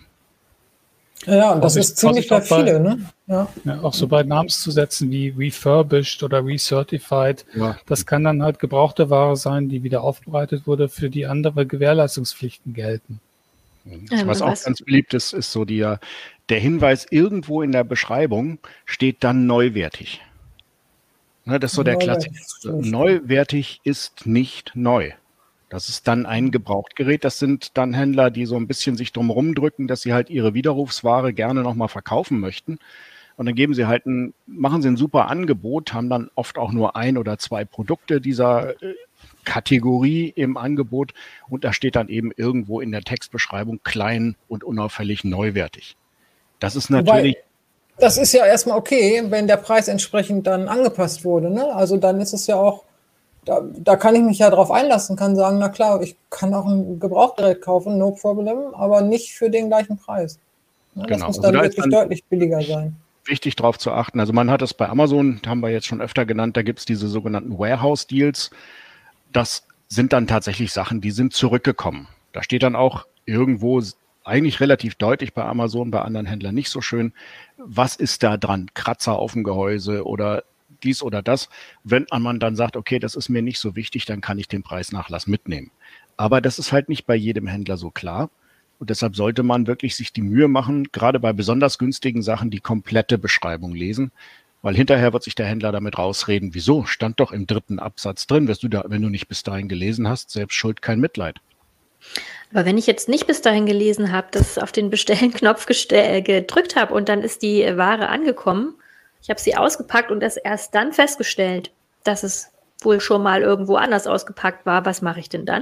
E: Ja, und das
F: Also
E: ist ziemlich für viele, ne?
F: Ja. Ja, auch so bei Namenszusätzen wie refurbished oder recertified.
A: Ja.
F: Das kann dann halt gebrauchte Ware sein, die wieder aufbereitet wurde, für die andere Gewährleistungspflichten gelten.
A: Ähm, was auch was? ganz beliebt ist, ist so die, der Hinweis irgendwo in der Beschreibung steht dann neuwertig. Ne, das ist so der Klassiker. Neuwertig ist nicht neu. Das ist dann ein Gebrauchtgerät. Das sind dann Händler, die so ein bisschen sich drum rumdrücken, dass sie halt ihre Widerrufsware gerne nochmal verkaufen möchten. Und dann geben sie halt ein, machen sie ein super Angebot, haben dann oft auch nur ein oder zwei Produkte dieser Kategorie im Angebot. Und da steht dann eben irgendwo in der Textbeschreibung klein und unauffällig neuwertig. Das ist natürlich...
E: Wobei, das ist ja erstmal okay, wenn der Preis entsprechend dann angepasst wurde, ne? Also dann ist es ja auch, Da, da kann ich mich ja drauf einlassen, kann sagen, na klar, ich kann auch ein Gebrauchgerät kaufen, no problem, aber nicht für den gleichen Preis. Ja, das
A: genau.
E: muss dann
A: also da
E: wirklich
A: dann
E: deutlich billiger sein.
A: Wichtig darauf zu achten. Also man hat es bei Amazon, haben wir jetzt schon öfter genannt, da gibt es diese sogenannten Warehouse-Deals. Das sind dann tatsächlich Sachen, die sind zurückgekommen. Da steht dann auch irgendwo eigentlich relativ deutlich bei Amazon, bei anderen Händlern nicht so schön, was ist da dran? Kratzer auf dem Gehäuse oder dies oder das. Wenn man dann sagt, okay, das ist mir nicht so wichtig, dann kann ich den Preisnachlass mitnehmen. Aber das ist halt nicht bei jedem Händler so klar. Und deshalb sollte man wirklich sich die Mühe machen, gerade bei besonders günstigen Sachen die komplette Beschreibung lesen. Weil hinterher wird sich der Händler damit rausreden, wieso, stand doch im dritten Absatz drin, wirst du da, wenn du nicht bis dahin gelesen hast, selbst schuld, kein Mitleid.
C: Aber wenn ich jetzt nicht bis dahin gelesen habe, das auf den Bestellen-Knopf gestell- gedrückt habe und dann ist die Ware angekommen, ich habe sie ausgepackt und das erst dann festgestellt, dass es wohl schon mal irgendwo anders ausgepackt war. Was mache ich denn dann?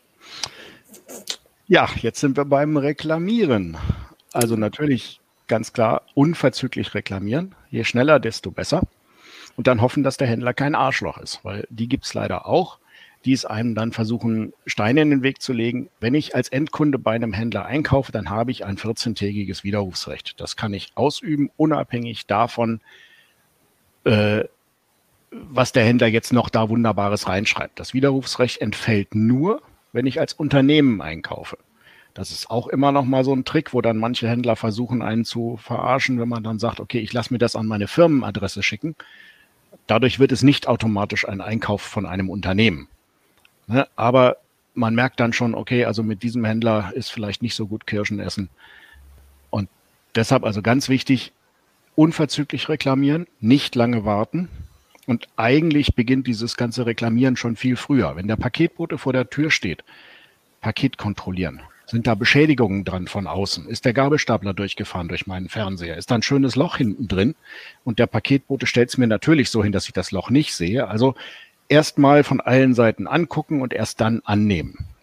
A: Ja, jetzt sind wir beim Reklamieren. Also natürlich ganz klar unverzüglich reklamieren. Je schneller, desto besser. Und dann hoffen, dass der Händler kein Arschloch ist, weil die gibt es leider auch, die es einem dann versuchen, Steine in den Weg zu legen. Wenn ich als Endkunde bei einem Händler einkaufe, dann habe ich ein vierzehntägiges Widerrufsrecht. Das kann ich ausüben, unabhängig davon, äh, was der Händler jetzt noch da Wunderbares reinschreibt. Das Widerrufsrecht entfällt nur, wenn ich als Unternehmen einkaufe. Das ist auch immer noch mal so ein Trick, wo dann manche Händler versuchen, einen zu verarschen, wenn man dann sagt, okay, ich lasse mir das an meine Firmenadresse schicken. Dadurch wird es nicht automatisch ein Einkauf von einem Unternehmen. Ne? Aber man merkt dann schon, okay, also mit diesem Händler ist vielleicht nicht so gut Kirschen essen. Und deshalb also ganz wichtig, unverzüglich reklamieren, nicht lange warten. Und eigentlich beginnt dieses ganze Reklamieren schon viel früher. Wenn der Paketbote vor der Tür steht, Paket kontrollieren. Sind da Beschädigungen dran von außen? Ist der Gabelstapler durchgefahren durch meinen Fernseher? Ist da ein schönes Loch hinten drin? Und der Paketbote stellt es mir natürlich so hin, dass ich das Loch nicht sehe. Also erst mal von allen Seiten angucken und erst dann annehmen.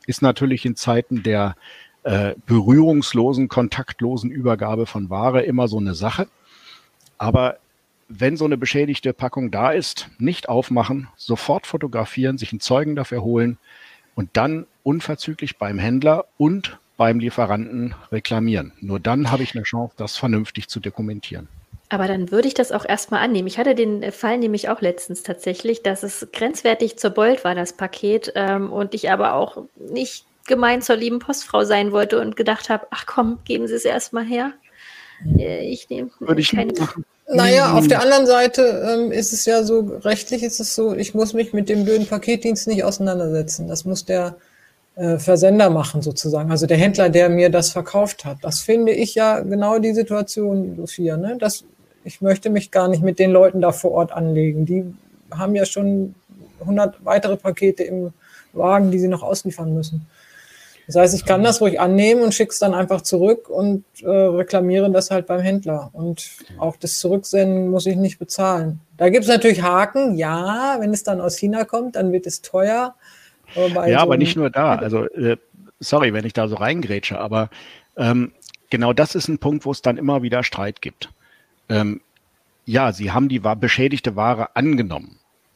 A: ist natürlich in Zeiten der äh, berührungslosen, kontaktlosen Übergabe von Ware immer so eine Sache. Aber wenn so eine beschädigte Packung da ist, nicht aufmachen, sofort fotografieren, sich einen Zeugen dafür holen und dann unverzüglich beim Händler und beim Lieferanten reklamieren. Nur dann habe ich eine Chance, das vernünftig zu dokumentieren.
C: Aber dann würde ich das auch erstmal annehmen. Ich hatte den Fall nämlich auch letztens tatsächlich, dass es grenzwertig zerbeult war, das Paket, ähm, und ich aber auch nicht gemein zur lieben Postfrau sein wollte und gedacht habe, ach komm, geben Sie es erstmal her. Äh, ich nehme keine...
E: Naja, auf der anderen Seite ähm, ist es ja so, rechtlich ist es so, ich muss mich mit dem blöden Paketdienst nicht auseinandersetzen. Das muss der äh, Versender machen sozusagen, also der Händler, der mir das verkauft hat. Das finde ich ja genau die Situation, Sophia, ne? Das, ich möchte mich gar nicht mit den Leuten da vor Ort anlegen. Die haben ja schon hundert weitere Pakete im Wagen, die sie noch ausliefern müssen. Das heißt, ich kann das ruhig annehmen und schicke es dann einfach zurück und äh, reklamiere das halt beim Händler. Und auch das Zurücksenden muss ich nicht bezahlen. Da gibt es natürlich Haken. Ja, wenn es dann aus China kommt, dann wird es teuer.
A: Aber ja, so aber nicht nur da. Also, äh, sorry, wenn ich da so reingrätsche, aber ähm, genau das ist ein Punkt, wo es dann immer wieder Streit gibt. Ähm, ja, Sie haben die beschädigte Ware angenommen.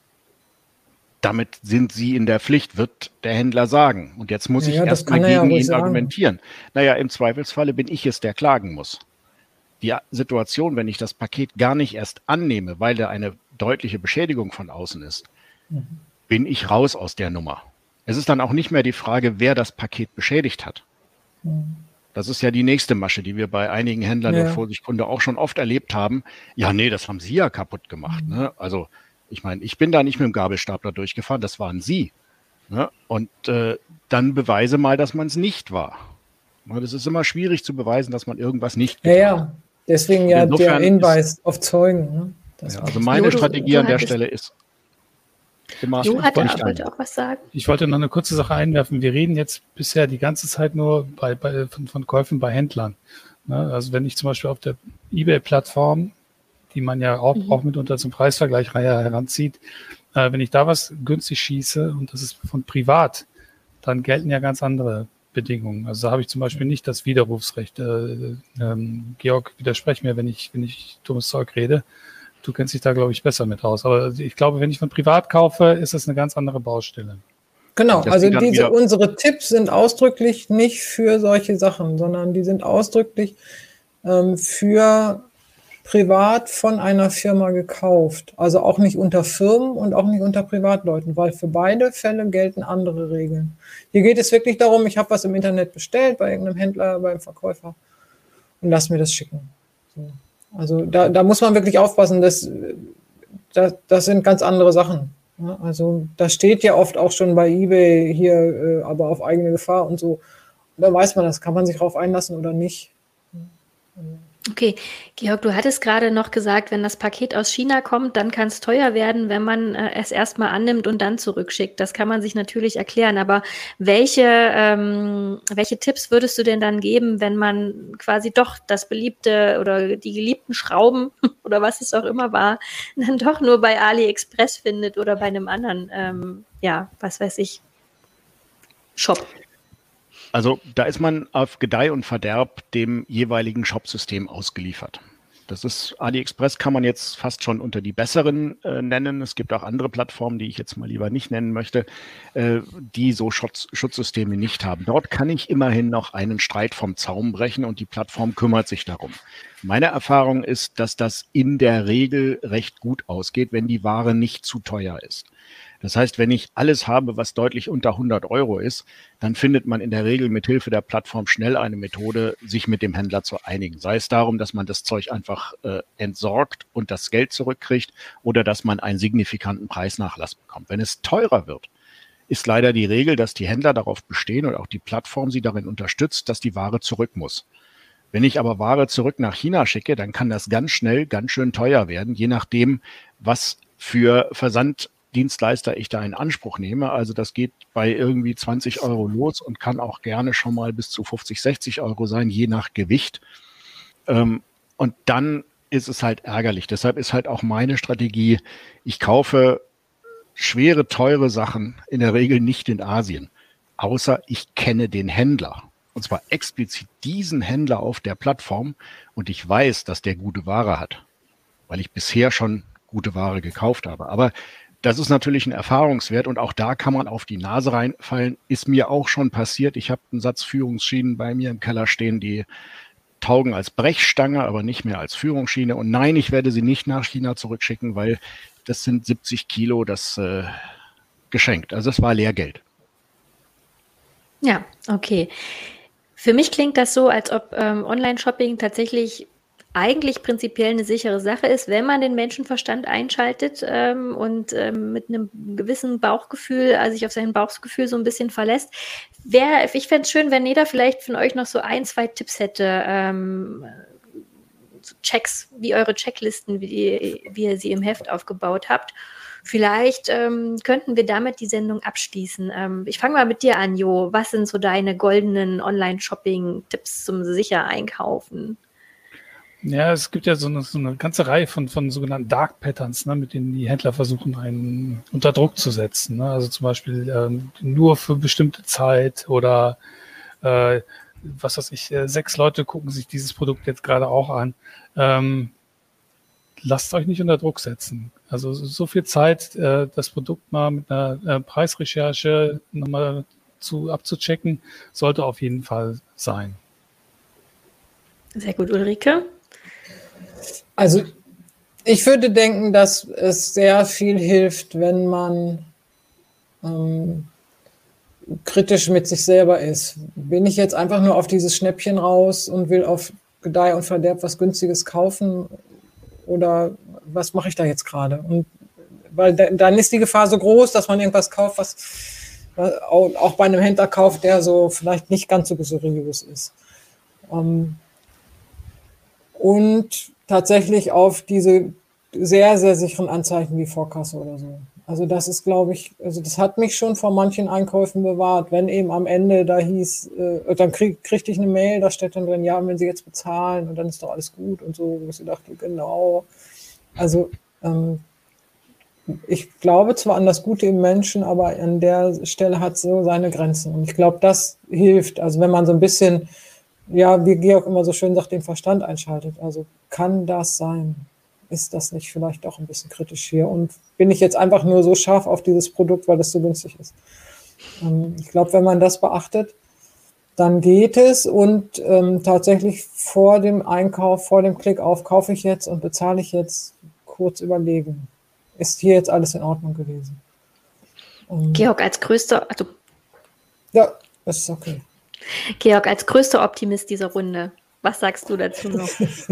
A: Damit sind Sie in der Pflicht, wird der Händler sagen. Und jetzt muss ja, ich ja, erstmal gegen ja ihn sagen. argumentieren. Naja, im Zweifelsfalle bin ich es, der klagen muss. Die Situation, wenn ich das Paket gar nicht erst annehme, weil da eine deutliche Beschädigung von außen ist, mhm. bin ich raus aus der Nummer. Es ist dann auch nicht mehr die Frage, wer das Paket beschädigt hat. Mhm. Das ist ja die nächste Masche, die wir bei einigen Händlern ja. der Vorsichtkunde auch schon oft erlebt haben. Ja, nee, das haben Sie ja kaputt gemacht. Mhm. Ne? Also ich meine, ich bin da nicht mit dem Gabelstapler durchgefahren, das waren Sie. Ne? Und äh, dann beweise mal, dass man es nicht war. Das ist immer schwierig zu beweisen, dass man irgendwas nicht getan hat.
E: Ja, ja, deswegen ja der Hinweis ist, auf Zeugen. Ne?
A: Ja, also meine jo, Strategie du, du an der Stelle ist immer...
C: Jo, hat er wollte auch was sagen.
F: Ich wollte noch eine kurze Sache einwerfen. Wir reden jetzt bisher die ganze Zeit nur bei, bei, von, von Käufen bei Händlern. Ne? Also wenn ich zum Beispiel auf der eBay-Plattform, die man ja auch, mhm. auch mitunter zum Preisvergleich heranzieht, äh, wenn ich da was günstig schieße und das ist von privat, dann gelten ja ganz andere Bedingungen. Also da habe ich zum Beispiel nicht das Widerrufsrecht. Äh, ähm, Georg, widersprech mir, wenn ich, wenn ich dummes Zeug rede. Du kennst dich da, glaube ich, besser mit aus. Aber ich glaube, wenn ich von privat kaufe, ist das eine ganz andere Baustelle.
E: Genau, also diese, unsere Tipps sind ausdrücklich nicht für solche Sachen, sondern die sind ausdrücklich ähm, für privat von einer Firma gekauft. Also auch nicht unter Firmen und auch nicht unter Privatleuten, weil für beide Fälle gelten andere Regeln. Hier geht es wirklich darum, ich habe was im Internet bestellt, bei irgendeinem Händler, beim Verkäufer und lass mir das schicken. So. Also da, da muss man wirklich aufpassen, das, das, das sind ganz andere Sachen. Ja, also das steht ja oft auch schon bei eBay hier, äh, aber auf eigene Gefahr und so. Da weiß man das, kann man sich drauf einlassen oder nicht.
C: Okay, Georg, du hattest gerade noch gesagt, wenn das Paket aus China kommt, dann kann es teuer werden, wenn man äh, es erstmal annimmt und dann zurückschickt. Das kann man sich natürlich erklären, aber welche, ähm, welche Tipps würdest du denn dann geben, wenn man quasi doch das beliebte oder die geliebten Schrauben oder was es auch immer war, dann doch nur bei AliExpress findet oder bei einem anderen, ähm, ja, was weiß ich, Shop?
A: Also da ist man auf Gedeih und Verderb dem jeweiligen Shopsystem ausgeliefert. Das ist, AliExpress kann man jetzt fast schon unter die besseren äh, nennen. Es gibt auch andere Plattformen, die ich jetzt mal lieber nicht nennen möchte, äh, die so Schutz, Schutzsysteme nicht haben. Dort kann ich immerhin noch einen Streit vom Zaum brechen und die Plattform kümmert sich darum. Meine Erfahrung ist, dass das in der Regel recht gut ausgeht, wenn die Ware nicht zu teuer ist. Das heißt, wenn ich alles habe, was deutlich unter hundert Euro ist, dann findet man in der Regel mit Hilfe der Plattform schnell eine Methode, sich mit dem Händler zu einigen. Sei es darum, dass man das Zeug einfach äh, entsorgt und das Geld zurückkriegt oder dass man einen signifikanten Preisnachlass bekommt. Wenn es teurer wird, ist leider die Regel, dass die Händler darauf bestehen und auch die Plattform sie darin unterstützt, dass die Ware zurück muss. Wenn ich aber Ware zurück nach China schicke, dann kann das ganz schnell ganz schön teuer werden, je nachdem, was für Versand Dienstleister ich da in Anspruch nehme. Also das geht bei irgendwie zwanzig Euro los und kann auch gerne schon mal bis zu fünfzig, sechzig Euro sein, je nach Gewicht. Und dann ist es halt ärgerlich. Deshalb ist halt auch meine Strategie, ich kaufe schwere, teure Sachen in der Regel nicht in Asien. außer ich kenne den Händler. Und zwar explizit diesen Händler auf der Plattform und ich weiß, dass der gute Ware hat, weil ich bisher schon gute Ware gekauft habe. Aber das ist natürlich ein Erfahrungswert und auch da kann man auf die Nase reinfallen. Ist mir auch schon passiert. Ich habe einen Satz Führungsschienen bei mir im Keller stehen, die taugen als Brechstange, aber nicht mehr als Führungsschiene. Und nein, ich werde sie nicht nach China zurückschicken, weil das sind siebzig Kilo, das äh, geschenkt. Also es war Lehrgeld.
C: Ja, okay. Für mich klingt das so, als ob ähm, Online-Shopping tatsächlich eigentlich prinzipiell eine sichere Sache ist, wenn man den Menschenverstand einschaltet ähm, und ähm, mit einem gewissen Bauchgefühl, also sich auf sein Bauchgefühl so ein bisschen verlässt. Wer, ich fände es schön, wenn jeder vielleicht von euch noch so ein, zwei Tipps hätte, ähm, so Checks, wie eure Checklisten, wie, wie ihr sie im Heft aufgebaut habt. Vielleicht ähm, könnten wir damit die Sendung abschließen. Ähm, ich fange mal mit dir an, Jo. Was sind so deine goldenen Online-Shopping-Tipps zum sicher Einkaufen?
F: Ja, es gibt ja so eine, so eine ganze Reihe von, von sogenannten Dark Patterns, ne, mit denen die Händler versuchen, einen unter Druck zu setzen. Ne? Also zum Beispiel ähm, nur für bestimmte Zeit oder äh, was weiß ich, äh, sechs Leute gucken sich dieses Produkt jetzt gerade auch an. Ähm, lasst euch nicht unter Druck setzen. Also so viel Zeit, äh, das Produkt mal mit einer äh, Preisrecherche nochmal zu abzuchecken, sollte auf jeden Fall sein.
C: Sehr gut, Ulrike.
E: Also ich würde denken, dass es sehr viel hilft, wenn man ähm, kritisch mit sich selber ist. Bin ich jetzt einfach nur auf dieses Schnäppchen raus und will auf Gedeih und Verderb was Günstiges kaufen oder was mache ich da jetzt gerade? Und weil da, dann ist die Gefahr so groß, dass man irgendwas kauft, was, was auch, auch bei einem Händler kauft, der so vielleicht nicht ganz so seriös ist. Ähm, Und tatsächlich auf diese sehr, sehr sicheren Anzeichen wie Vorkasse oder so. Also das ist, glaube ich, also das hat mich schon vor manchen Einkäufen bewahrt, wenn eben am Ende da hieß, äh, dann krieg, kriegte ich eine Mail, da steht dann drin, ja, wenn Sie jetzt bezahlen und dann ist doch alles gut und so. Wo ich dachte, genau. Also ähm, ich glaube zwar an das Gute im Menschen, aber an der Stelle hat es so seine Grenzen. Und ich glaube, das hilft. Also wenn man so ein bisschen, ja, wie Georg immer so schön sagt, den Verstand einschaltet. Also kann das sein? Ist das nicht vielleicht auch ein bisschen kritisch hier? Und bin ich jetzt einfach nur so scharf auf dieses Produkt, weil das so günstig ist? Ähm, ich glaube, wenn man das beachtet, dann geht es. Und ähm, tatsächlich vor dem Einkauf, vor dem Klick auf, kaufe ich jetzt und bezahle ich jetzt, kurz überlegen. Ist hier jetzt alles in Ordnung gewesen? Und
C: Georg, als größter, also
E: ja, das ist okay.
C: Georg, als größter Optimist dieser Runde, was sagst du dazu noch?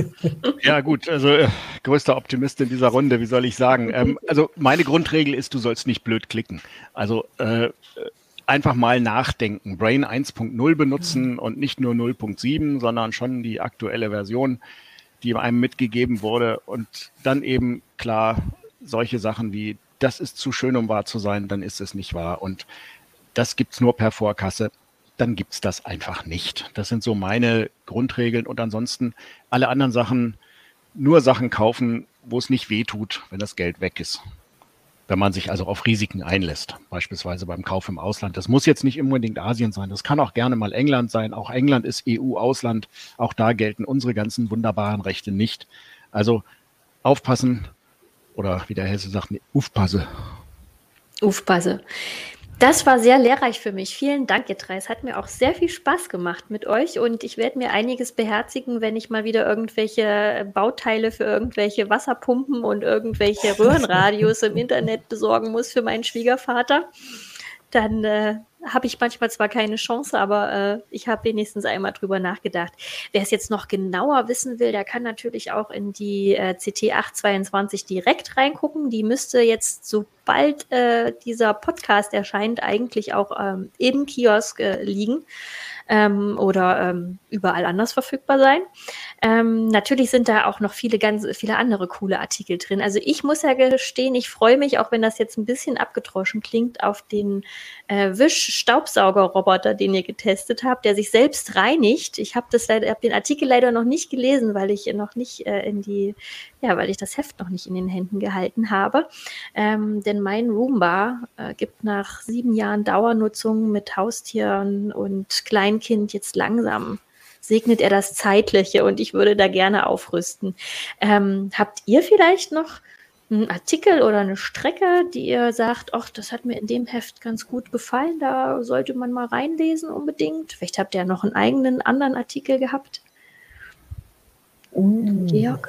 A: Ja gut, also äh, größter Optimist in dieser Runde, wie soll ich sagen? Ähm, also meine Grundregel ist, du sollst nicht blöd klicken. Also äh, einfach mal nachdenken, Brain eins Punkt null benutzen und nicht nur null Punkt sieben, sondern schon die aktuelle Version, die einem mitgegeben wurde und dann eben klar solche Sachen wie, das ist zu schön, um wahr zu sein, dann ist es nicht wahr und das gibt's nur per Vorkasse. Dann gibt es das einfach nicht. Das sind so meine Grundregeln und ansonsten alle anderen Sachen, nur Sachen kaufen, wo es nicht wehtut, wenn das Geld weg ist. Wenn man sich also auf Risiken einlässt, beispielsweise beim Kauf im Ausland. Das muss jetzt nicht unbedingt Asien sein, das kann auch gerne mal England sein. Auch England ist E U-Ausland, auch da gelten unsere ganzen wunderbaren Rechte nicht. Also aufpassen oder wie der Hesse sagt, nee, aufpasse.
C: Aufpasse. Das war sehr lehrreich für mich. Vielen Dank, ihr drei. Es hat mir auch sehr viel Spaß gemacht mit euch und ich werde mir einiges beherzigen, wenn ich mal wieder irgendwelche Bauteile für irgendwelche Wasserpumpen und irgendwelche Röhrenradios im Internet besorgen muss für meinen Schwiegervater. Dann äh, habe ich manchmal zwar keine Chance, aber äh, ich habe wenigstens einmal drüber nachgedacht. Wer es jetzt noch genauer wissen will, der kann natürlich auch in die äh, C T acht zweiundzwanzig direkt reingucken. Die müsste jetzt, sobald äh, dieser Podcast erscheint, eigentlich auch ähm, im Kiosk äh, liegen. ähm, oder ähm, überall anders verfügbar sein. Ähm, natürlich sind da auch noch viele ganz viele andere coole Artikel drin. Also ich muss ja gestehen, ich freue mich, auch wenn das jetzt ein bisschen abgedroschen klingt, auf den äh, Wisch-Staubsauger-Roboter, den ihr getestet habt, der sich selbst reinigt. Ich habe das leider, habe den Artikel leider noch nicht gelesen, weil ich noch nicht äh, in die, ja, weil ich das Heft noch nicht in den Händen gehalten habe. Ähm, denn mein Roomba äh, gibt nach sieben Jahren Dauernutzung mit Haustieren und Kleinkind jetzt langsam segnet er das Zeitliche und ich würde da gerne aufrüsten. Ähm, habt ihr vielleicht noch einen Artikel oder eine Strecke, die ihr sagt, ach, das hat mir in dem Heft ganz gut gefallen, da sollte man mal reinlesen unbedingt? Vielleicht habt ihr ja noch einen eigenen anderen Artikel gehabt.
E: Mm.
C: Georg?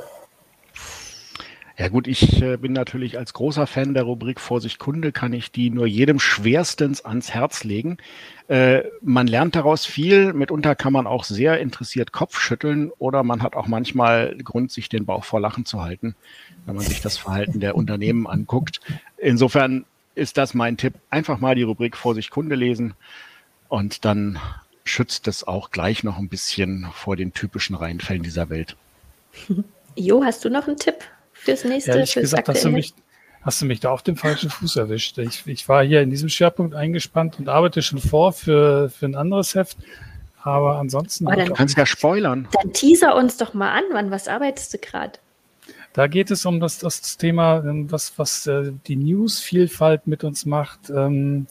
A: Ja gut, ich äh, bin natürlich als großer Fan der Rubrik Vorsicht Kunde, kann ich die nur jedem schwerstens ans Herz legen. Äh, man lernt daraus viel, mitunter kann man auch sehr interessiert Kopf schütteln oder man hat auch manchmal Grund, sich den Bauch vor Lachen zu halten, wenn man sich das Verhalten der Unternehmen anguckt. Insofern ist das mein Tipp, einfach mal die Rubrik Vorsicht Kunde lesen und dann schützt es auch gleich noch ein bisschen vor den typischen Reinfällen dieser Welt.
C: Jo, hast du noch einen Tipp fürs nächste?
F: Ehrlich
C: fürs
F: gesagt, hast du, mich, hast du mich da auf dem falschen Fuß erwischt. Ich, ich war hier in diesem Schwerpunkt eingespannt und arbeite schon vor für, für ein anderes Heft. Aber ansonsten...
C: Oh, dann,
A: Du kannst ja spoilern.
C: Dann teaser uns doch mal an. Wann, was arbeitest du gerade?
F: Da geht es um das, das Thema, was, was äh, die News-Vielfalt mit uns macht. Ähm,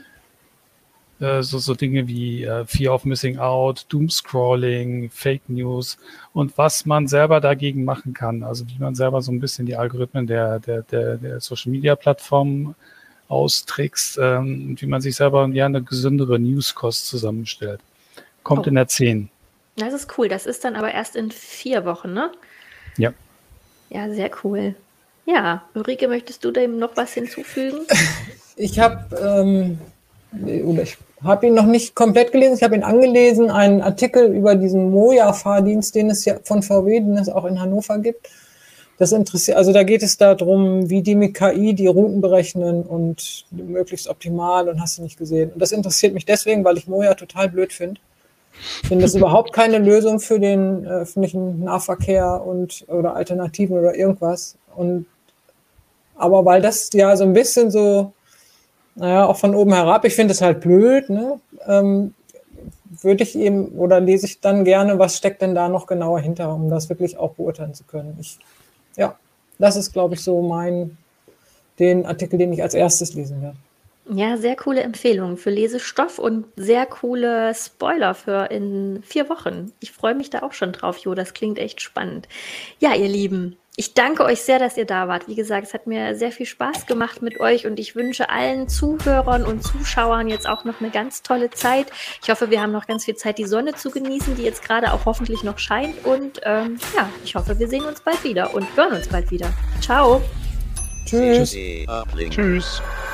F: äh, so, so Dinge wie äh, Fear of Missing Out, Doomscrolling, Fake News und was man selber dagegen machen kann. Also wie man selber so ein bisschen die Algorithmen der, der, der, der Social-Media-Plattformen austrickst ähm, und wie man sich selber ja, eine gesündere Newskost zusammenstellt. Kommt
C: Oh.
F: in der zehn.
C: Das ist cool. Das ist dann aber erst in vier Wochen, ne?
F: Ja.
C: Ja, sehr cool. Ja, Ulrike, möchtest du dem noch was hinzufügen?
E: Ich habe ähm, oder ich habe ihn noch nicht komplett gelesen, ich habe ihn angelesen, einen Artikel über diesen Moja-Fahrdienst, den es ja von V W, den es auch in Hannover gibt. Das interessiert, also da geht es darum, wie die mit K I die Routen berechnen und möglichst optimal und hast du nicht gesehen. Und das interessiert mich deswegen, weil ich Moja total blöd finde. Ich finde das überhaupt keine Lösung für den öffentlichen Nahverkehr und oder Alternativen oder irgendwas. Und aber weil das ja so ein bisschen so, naja, auch von oben herab, ich finde es halt blöd, ne? Ähm, würde ich eben oder lese ich dann gerne, was steckt denn da noch genauer hinter, um das wirklich auch beurteilen zu können. Ich, ja, das ist, glaube ich, so mein, den Artikel, den ich als erstes lesen werde.
C: Ja, sehr coole Empfehlung für Lesestoff und sehr coole Spoiler für in vier Wochen. Ich freue mich da auch schon drauf, Jo, das klingt echt spannend. Ja, ihr Lieben, ich danke euch sehr, dass ihr da wart. Wie gesagt, es hat mir sehr viel Spaß gemacht mit euch und ich wünsche allen Zuhörern und Zuschauern jetzt auch noch eine ganz tolle Zeit. Ich hoffe, wir haben noch ganz viel Zeit, die Sonne zu genießen, die jetzt gerade auch hoffentlich noch scheint und ähm, ja, ich hoffe, wir sehen uns bald wieder und hören uns bald wieder. Ciao!
E: Tschüss!
A: Tschüss.